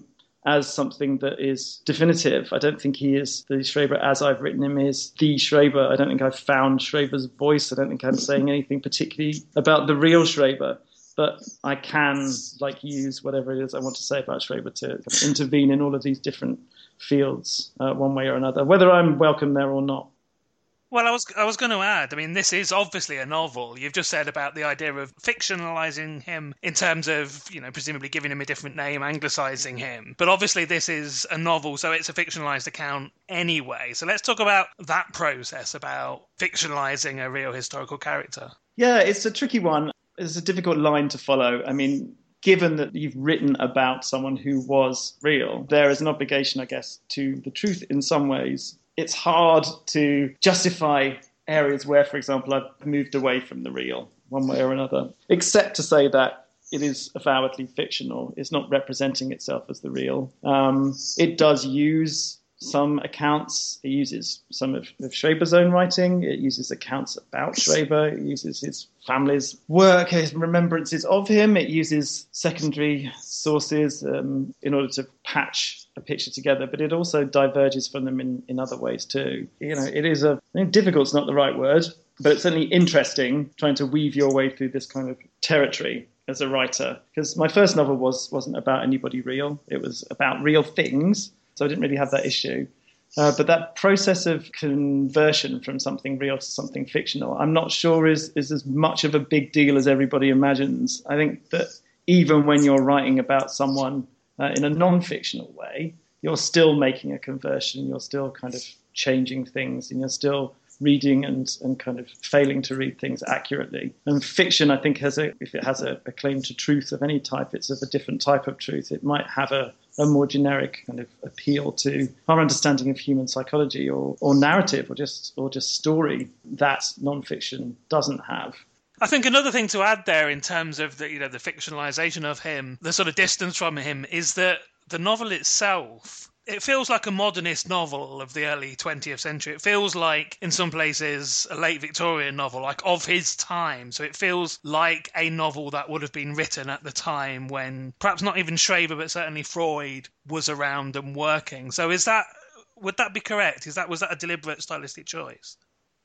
S11: as something that is definitive. I don't think he is the Schreber as I've written him is the Schreber. I don't think I've found Schreber's voice. I don't think I'm saying anything particularly about the real Schreber. But I can, use whatever it is I want to say about Schreber to kind of intervene in all of these different fields, one way or another, whether I'm welcome there or not.
S5: Well, I was going to add, I mean, this is obviously a novel. You've just said about the idea of fictionalising him in terms of, presumably giving him a different name, anglicising him. But obviously this is a novel, so it's a fictionalised account anyway. So let's talk about that process, about fictionalising a real historical character.
S11: Yeah, it's a tricky one. It's a difficult line to follow. I mean, given that you've written about someone who was real, there is an obligation, I guess, to the truth in some ways. It's hard to justify areas where, for example, I've moved away from the real one way or another, except to say that it is avowedly fictional. It's not representing itself as the real. It does use some accounts. It uses some of Schreber's own writing. It uses accounts about Schreber. It uses his family's work, his remembrances of him. It uses secondary sources in order to patch a picture together, but it also diverges from them in other ways too. It is difficult's not the right word, but it's certainly interesting trying to weave your way through this kind of territory as a writer. Because my first novel wasn't about anybody real. It was about real things, so I didn't really have that issue. But that process of conversion from something real to something fictional, I'm not sure is as much of a big deal as everybody imagines. I think that even when you're writing about someone in a non-fictional way, you're still making a conversion, you're still kind of changing things, and you're still reading and kind of failing to read things accurately. And fiction, I think, if it has a claim to truth of any type, it's of a different type of truth. It might have a more generic kind of appeal to our understanding of human psychology or narrative or just story that non-fiction doesn't have.
S5: I think another thing to add there in terms of the fictionalization of him, the sort of distance from him, is that the novel itself, it feels like a modernist novel of the early 20th century. It feels like, in some places, a late Victorian novel, like of his time. So it feels like a novel that would have been written at the time when perhaps not even Schreber, but certainly Freud was around and working. So would that be correct? Was that a deliberate stylistic choice?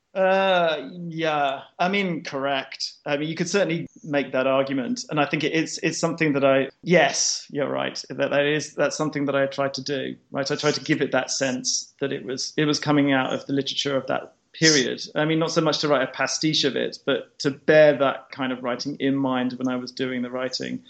S11: Yeah, I mean, correct. I mean, you could certainly make that argument, and I think it's something that yes, you're right. That's something that I tried to do. Right, I tried to give it that sense that it was coming out of the literature of that period. I mean, not so much to write a pastiche of it, but to bear that kind of writing in mind when I was doing the writing.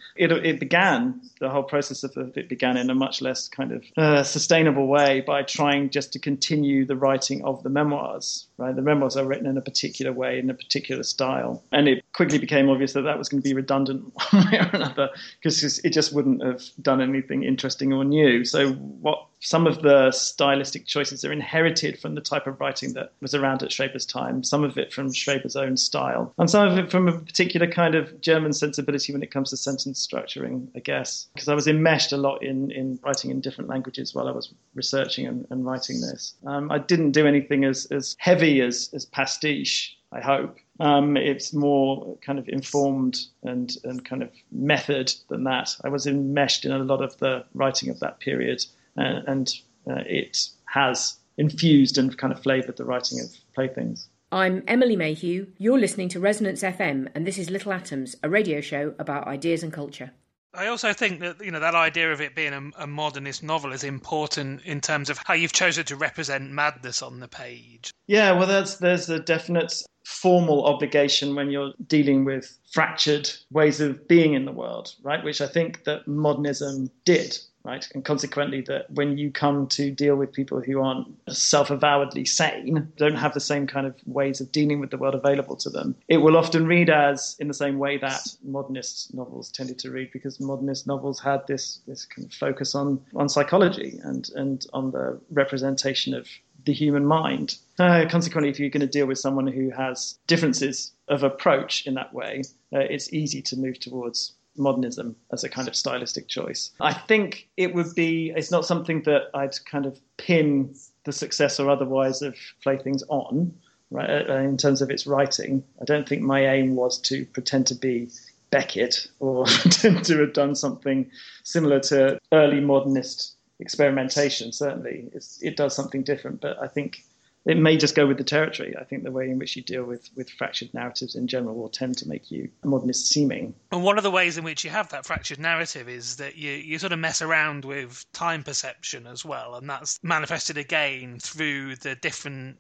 S11: The whole process of it began in a much less kind of sustainable way by trying just to continue the writing of the memoirs. Right, the memoirs are written in a particular way, in a particular style, and it quickly became obvious that was going to be redundant one way or another because it just wouldn't have done anything interesting or new. So some of the stylistic choices are inherited from the type of writing that was around at Schreber's time, some of it from Schreber's own style, and some of it from a particular kind of German sensibility when it comes to sentence structuring, I guess, because I was enmeshed a lot in writing in different languages while I was researching and writing this. I didn't do anything as heavy as pastiche, I hope. It's more kind of informed and kind of method than that. I was enmeshed in a lot of the writing of that period, and it has infused and kind of flavoured the writing of Playthings.
S12: I'm Emily Mayhew. You're listening to Resonance FM, and this is Little Atoms, a radio show about ideas and culture.
S5: I also think that, that idea of it being a modernist novel is important in terms of how you've chosen to represent madness on the page.
S11: Yeah, well, there's a definite formal obligation when you're dealing with fractured ways of being in the world, right? Which I think that modernism did. Right, and consequently, that when you come to deal with people who aren't self-avowedly sane, don't have the same kind of ways of dealing with the world available to them, it will often read as in the same way that modernist novels tended to read, because modernist novels had this kind of focus on psychology and on the representation of the human mind. Consequently, if you're going to deal with someone who has differences of approach in that way, it's easy to move towards modernism as a kind of stylistic choice. I think it's not something that I'd kind of pin the success or otherwise of Playthings on, right? In terms of its writing. I don't think my aim was to pretend to be Beckett or pretend to have done something similar to early modernist experimentation, certainly. It does something different, but I think it may just go with the territory. I think the way in which you deal with fractured narratives in general will tend to make you modernist seeming.
S13: And one of the ways in which you have that fractured narrative is that you sort of mess around with time perception as well, and that's manifested again through the different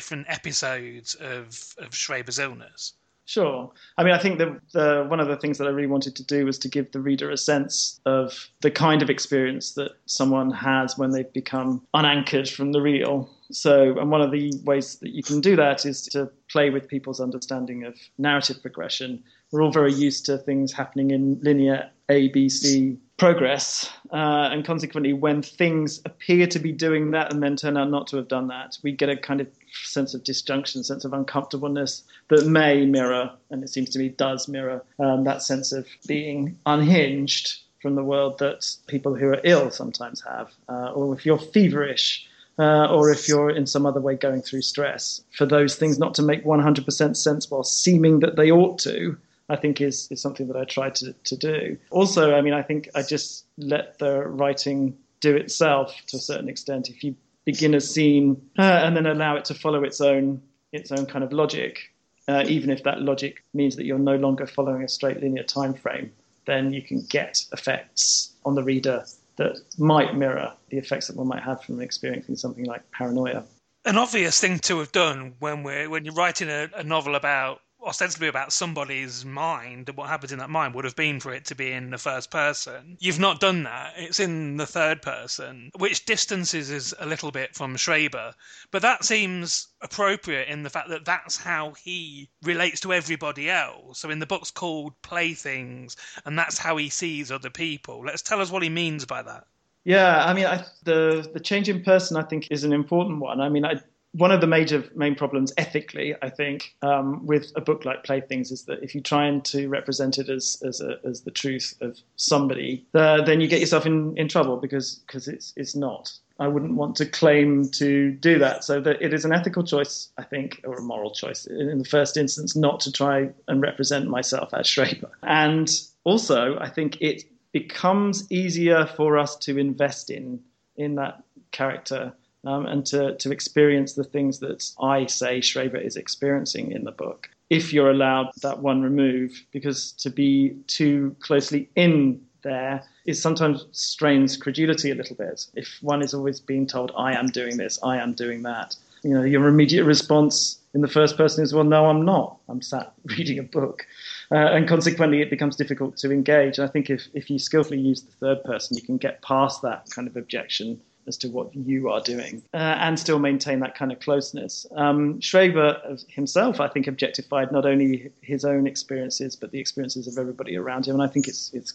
S13: episodes of Schreber's illness.
S11: Sure. I mean, I think that one of the things that I really wanted to do was to give the reader a sense of the kind of experience that someone has when they've become unanchored from the real. So, and one of the ways that you can do that is to play with people's understanding of narrative progression. We're all very used to things happening in linear A, B, C progress. And consequently, when things appear to be doing that and then turn out not to have done that, we get a kind of sense of disjunction, sense of uncomfortableness that may mirror, and it seems to me does mirror, that sense of being unhinged from the world that people who are ill sometimes have, or if you're feverish, or if you're in some other way going through stress. For those things not to make 100% sense while seeming that they ought to, I think is something that I try to do. Also, I mean, I think I just let the writing do itself to a certain extent. If you begin a scene and then allow it to follow its own kind of logic, even if that logic means that you're no longer following a straight linear time frame, then you can get effects on the reader that might mirror the effects that one might have from experiencing something like paranoia.
S13: An obvious thing to have done when you're writing a novel ostensibly about somebody's mind and what happens in that mind would have been for it to be in the first person. You've not done that. It's in the third person, which distances us a little bit from Schreber. But that seems appropriate in the fact that that's how he relates to everybody else. So in the book's called Playthings, and that's how he sees other people. Let's tell us what he means by that.
S11: Yeah, I mean, the change in person, I think, is an important one. I mean, one of the main problems ethically, I think, with a book like Playthings is that if you try to represent it as the truth of somebody, then you get yourself in trouble because it's not. I wouldn't want to claim to do that. So that it is an ethical choice, I think, or a moral choice in the first instance, not to try and represent myself as Schreber. And also, I think it becomes easier for us to invest in that character. And to experience the things that I say Schreber is experiencing in the book, if you're allowed that one remove, because to be too closely in there is sometimes strains credulity a little bit. If one is always being told, I am doing this, I am doing that, your immediate response in the first person is, well, no, I'm not. I'm sat reading a book. And consequently, it becomes difficult to engage. And I think if you skillfully use the third person, you can get past that kind of objection as to what you are doing, and still maintain that kind of closeness. Schreber himself, I think, objectified not only his own experiences, but the experiences of everybody around him. And I think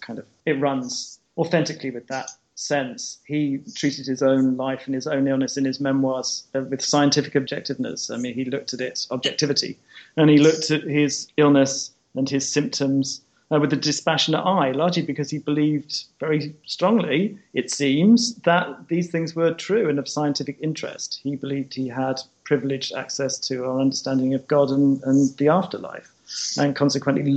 S11: it runs authentically with that sense. He treated his own life and his own illness in his memoirs with scientific objectiveness. I mean, he looked at it, objectivity, and he looked at his illness and his symptoms with a dispassionate eye, largely because he believed very strongly, it seems, that these things were true and of scientific interest. He believed he had privileged access to our understanding of God and the afterlife, and consequently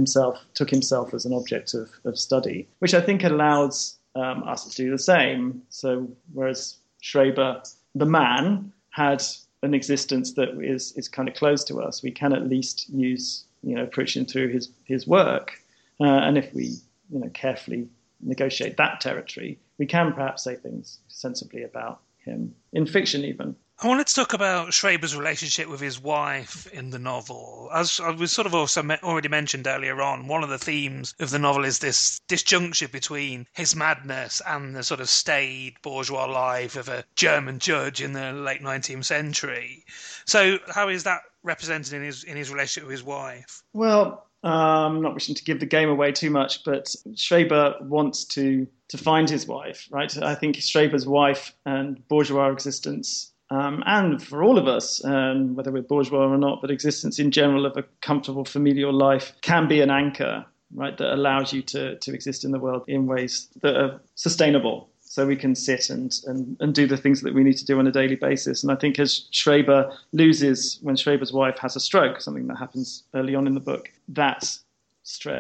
S11: took himself as an object of study, which I think allows us to do the same. So whereas Schreber, the man, had an existence that is kind of close to us, we can at least use approaching through his work. And if we, carefully negotiate that territory, we can perhaps say things sensibly about him, in fiction even.
S13: I wanted to talk about Schreber's relationship with his wife in the novel. As I was sort of also already mentioned earlier on, one of the themes of the novel is this disjuncture between his madness and the sort of staid bourgeois life of a German judge in the late 19th century. So how is that represented in his relationship with his wife?
S11: Well, I'm not wishing to give the game away too much, but Schreber wants to find his wife, right? I think Schreber's wife and bourgeois existence, and for all of us, whether we're bourgeois or not, but existence in general of a comfortable familial life can be an anchor, right, that allows you to exist in the world in ways that are sustainable. So we can sit and do the things that we need to do on a daily basis. And I think as Schreber when Schreber's wife has a stroke, something that happens early on in the book, that stress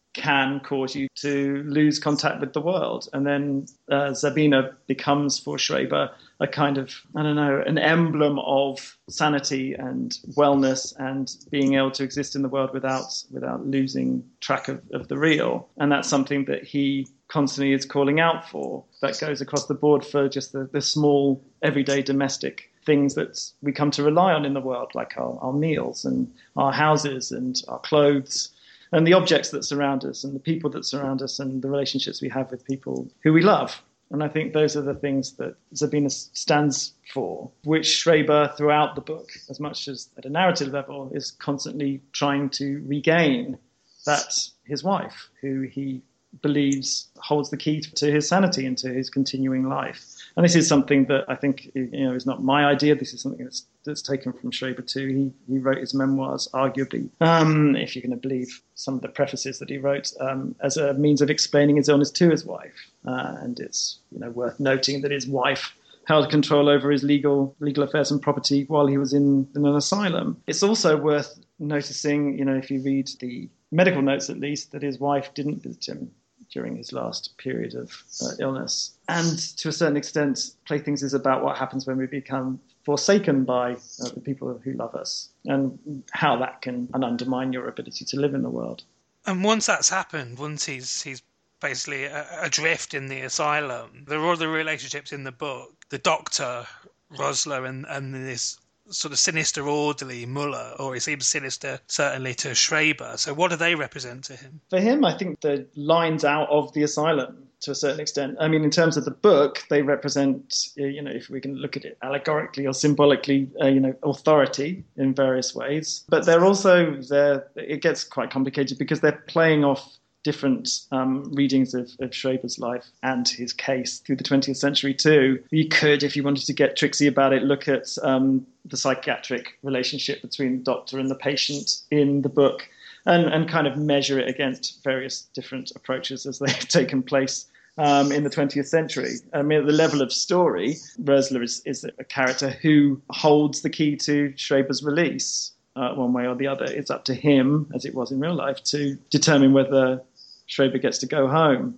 S11: can cause you to lose contact with the world. And then Sabina becomes, for Schreber, a kind of, an emblem of sanity and wellness and being able to exist in the world without losing track of the real. And that's something that he constantly is calling out for. That goes across the board for just the small, everyday domestic things that we come to rely on in the world, like our meals and our houses and our clothes, and the objects that surround us and the people that surround us and the relationships we have with people who we love. And I think those are the things that Sabina stands for, which Schreber throughout the book, as much as at a narrative level, is constantly trying to regain that his wife, who he believes holds the key to his sanity and to his continuing life. And this is something that I think, is not my idea. This is something that's taken from Schreber too. He wrote his memoirs, arguably, if you're going to believe some of the prefaces that he wrote, as a means of explaining his illness to his wife. And it's worth noting that his wife held control over his legal affairs and property while he was in an asylum. It's also worth noticing, if you read the medical notes at least, that his wife didn't visit him during his last period of illness. And to a certain extent, Playthings is about what happens when we become forsaken by the people who love us and how that can undermine your ability to live in the world.
S13: And once that's happened, once he's basically adrift in the asylum, there are other relationships in the book. The doctor, Rosler, and this sort of sinister orderly Muller, or he seems sinister certainly to Schreber. So what do they represent to him?
S11: For him, I think the lines out of the asylum to a certain extent. I mean, in terms of the book, they represent, if we can look at it allegorically or symbolically, authority in various ways. But they're also it gets quite complicated because they're playing off different readings of Schreber's life and his case through the 20th century too. You could, if you wanted to get tricksy about it, look at the psychiatric relationship between the doctor and the patient in the book and kind of measure it against various different approaches as they've taken place in the 20th century. I mean, at the level of story, Rosler is a character who holds the key to Schreber's release. One way or the other. It's up to him, as it was in real life, to determine whether Schreber gets to go home.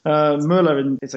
S11: Muller is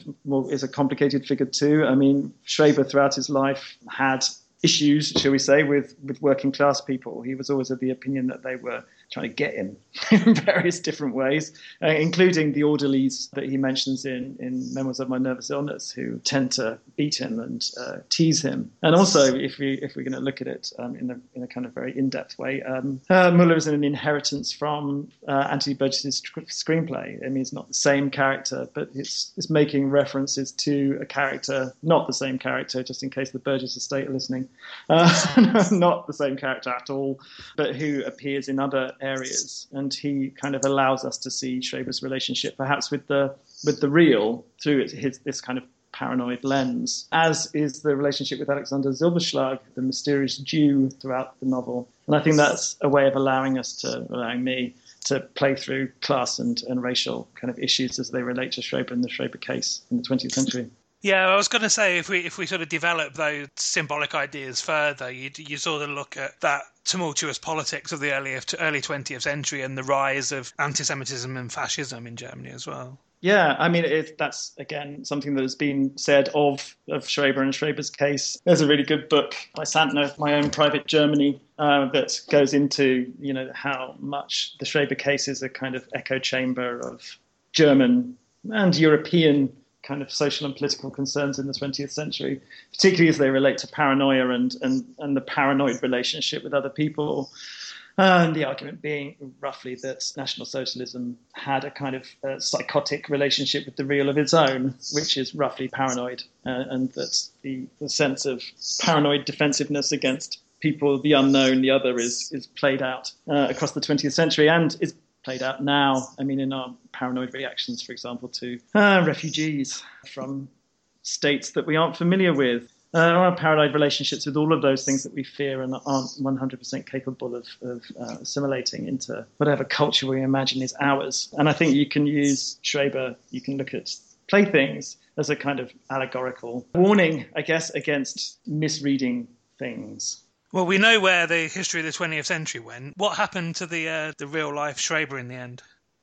S11: a complicated figure too. I mean, Schreber throughout his life had issues, shall we say, with working class people. He was always of the opinion that they were trying to get him in various different ways, including the orderlies that he mentions in Memoirs of My Nervous Illness, who tend to beat him and tease him. And also, if we're going to look at it in a kind of very in-depth way, Muller is an inheritance from Anthony Burgess's screenplay. I mean, it's not the same character, but it's making references to a character, not the same character, just in case the Burgess estate are listening, not the same character at all, but who appears in other areas, and he kind of allows us to see Schreber's relationship perhaps with the real through this kind of paranoid lens, as is the relationship with Alexander Zilberschlag, the mysterious Jew, throughout the novel. And I think that's a way of allowing me to play through class and racial kind of issues as they relate to Schreber and the Schreber case in the 20th century.
S13: Yeah, I was going to say, if we sort of develop those symbolic ideas further, you sort of look at that tumultuous politics of the early 20th century and the rise of anti-Semitism and fascism in Germany as well.
S11: Yeah, I mean, that's, again, something that has been said of Schreber and Schreber's case. There's a really good book by Santner, My Own Private Germany, that goes into, how much the Schreber case is a kind of echo chamber of German and European kind of social and political concerns in the 20th century, particularly as they relate to paranoia and the paranoid relationship with other people. And the argument being roughly that National Socialism had a kind of psychotic relationship with the real of its own, which is roughly paranoid, and that the sense of paranoid defensiveness against people, the unknown, the other, is played out across the 20th century and is played out now. I mean, in our paranoid reactions, for example, to refugees from states that we aren't familiar with, our paranoid relationships with all of those things that we fear and aren't 100% capable of assimilating into whatever culture we imagine is ours. And I think you can use Schreber, you can look at Playthings as a kind of allegorical warning, I guess, against misreading things.
S13: Well, we know where the history of the 20th century went. What happened to the real-life Schreber in the end?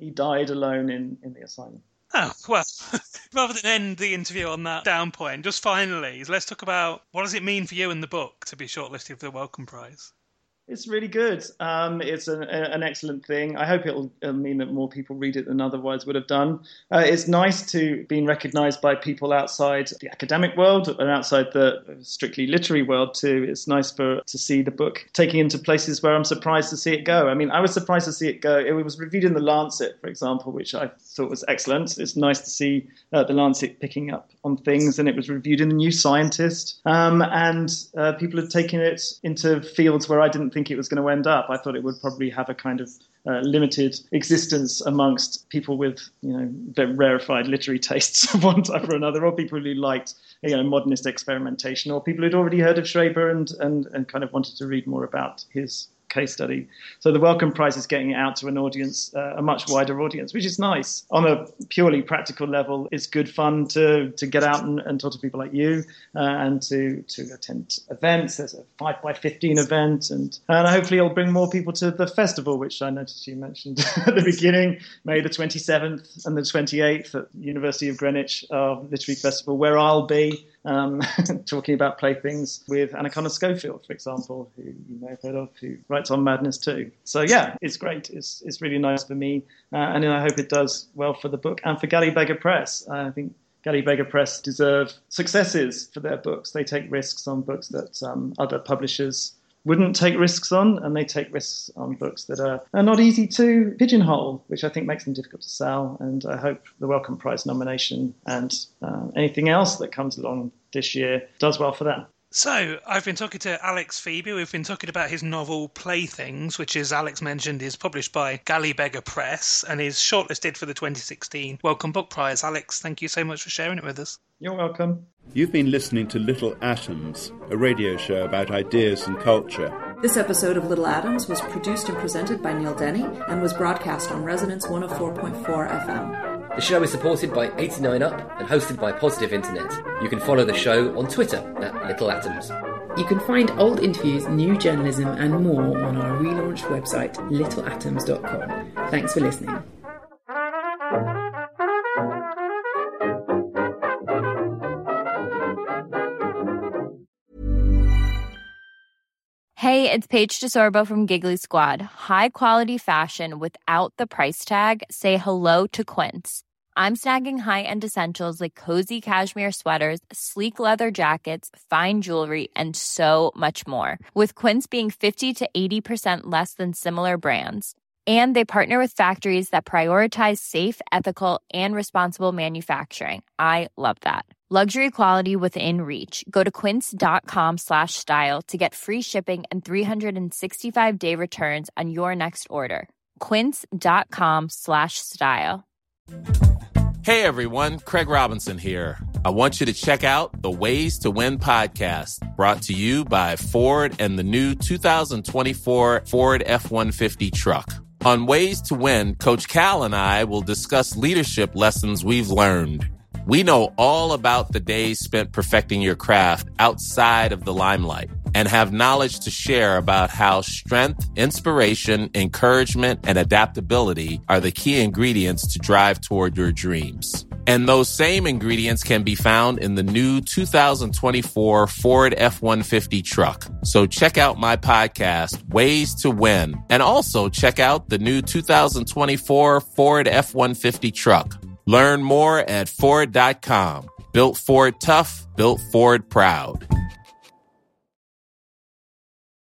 S11: he died alone in the asylum.
S13: Oh, well, rather than end the interview on that down point, just finally, let's talk about what does it mean for you in the book to be shortlisted for the Wellcome Prize?
S11: It's really good. It's an excellent thing. I hope it'll mean that more people read it than otherwise would have done. It's nice to be recognised by people outside the academic world and outside the strictly literary world too. It's nice to see the book taking into places where I'm surprised to see it go. I mean, I was surprised to see it go. It was reviewed in The Lancet, for example, which I thought was excellent. It's nice to see The Lancet picking up on things, and it was reviewed in The New Scientist. And people have taken it into fields where I didn't think it was going to end up. I thought it would probably have a kind of limited existence amongst people with, very rarefied literary tastes of one type or another, or people who liked, modernist experimentation, or people who'd already heard of Schreber and kind of wanted to read more about his case study. So the Wellcome Prize is getting it out to an audience, a much wider audience, which is nice. On a purely practical level, it's good fun to get out and talk to people like you and to attend events. There's a 5x15 event, and hopefully it'll bring more people to the festival, which I noticed you mentioned at the beginning, May the 27th and the 28th at University of Greenwich Literary Festival, where I'll be talking about playthings with Anna Connor Schofield, for example, who you may have heard of, who writes on Madness too. So yeah, it's great. It's really nice for me, and I hope it does well for the book and for Galley Beggar Press. I think Galley Beggar Press deserve successes for their books. They take risks on books that other publishers wouldn't take risks on, and they take risks on books that are not easy to pigeonhole, which I think makes them difficult to sell. And I hope the Wellcome Prize nomination and anything else that comes along this year does well for them.
S13: So, I've been talking to Alex Phoebe. We've been talking about his novel Playthings, which, as Alex mentioned, is published by Galley Beggar Press and is shortlisted for the 2016 Wellcome Book Prize. Alex, thank you so much for sharing it with us.
S11: You're welcome.
S14: You've been listening to Little Atoms, a radio show about ideas and culture.
S15: This episode of Little Atoms was produced and presented by Neil Denny and was broadcast on Resonance 104.4 FM.
S16: The show is supported by 89UP and hosted by Positive Internet. You can follow the show on Twitter at Little Atoms.
S12: You can find old interviews, new journalism and more on our relaunched website, littleatoms.com. Thanks for listening.
S17: Hey, it's Paige DeSorbo from Giggly Squad. High quality fashion without the price tag. Say hello to Quince. I'm snagging high-end essentials like cozy cashmere sweaters, sleek leather jackets, fine jewelry, and so much more. With Quince being 50 to 80% less than similar brands. And they partner with factories that prioritize safe, ethical, and responsible manufacturing. I love that. Luxury quality within reach. Go to quince.com/style to get free shipping and 365-day returns on your next order. Quince.com/style.
S18: Hey everyone, Craig Robinson here. I want you to check out the Ways to Win podcast, brought to you by Ford and the new 2024 Ford F-150 truck. On Ways to Win, Coach Cal and I will discuss leadership lessons we've learned. We know all about the days spent perfecting your craft outside of the limelight and have knowledge to share about how strength, inspiration, encouragement, and adaptability are the key ingredients to drive toward your dreams. And those same ingredients can be found in the new 2024 Ford F-150 truck. So check out my podcast, Ways to Win, and also check out the new 2024 Ford F-150 truck. Learn more at Ford.com. Built Ford tough, built Ford proud.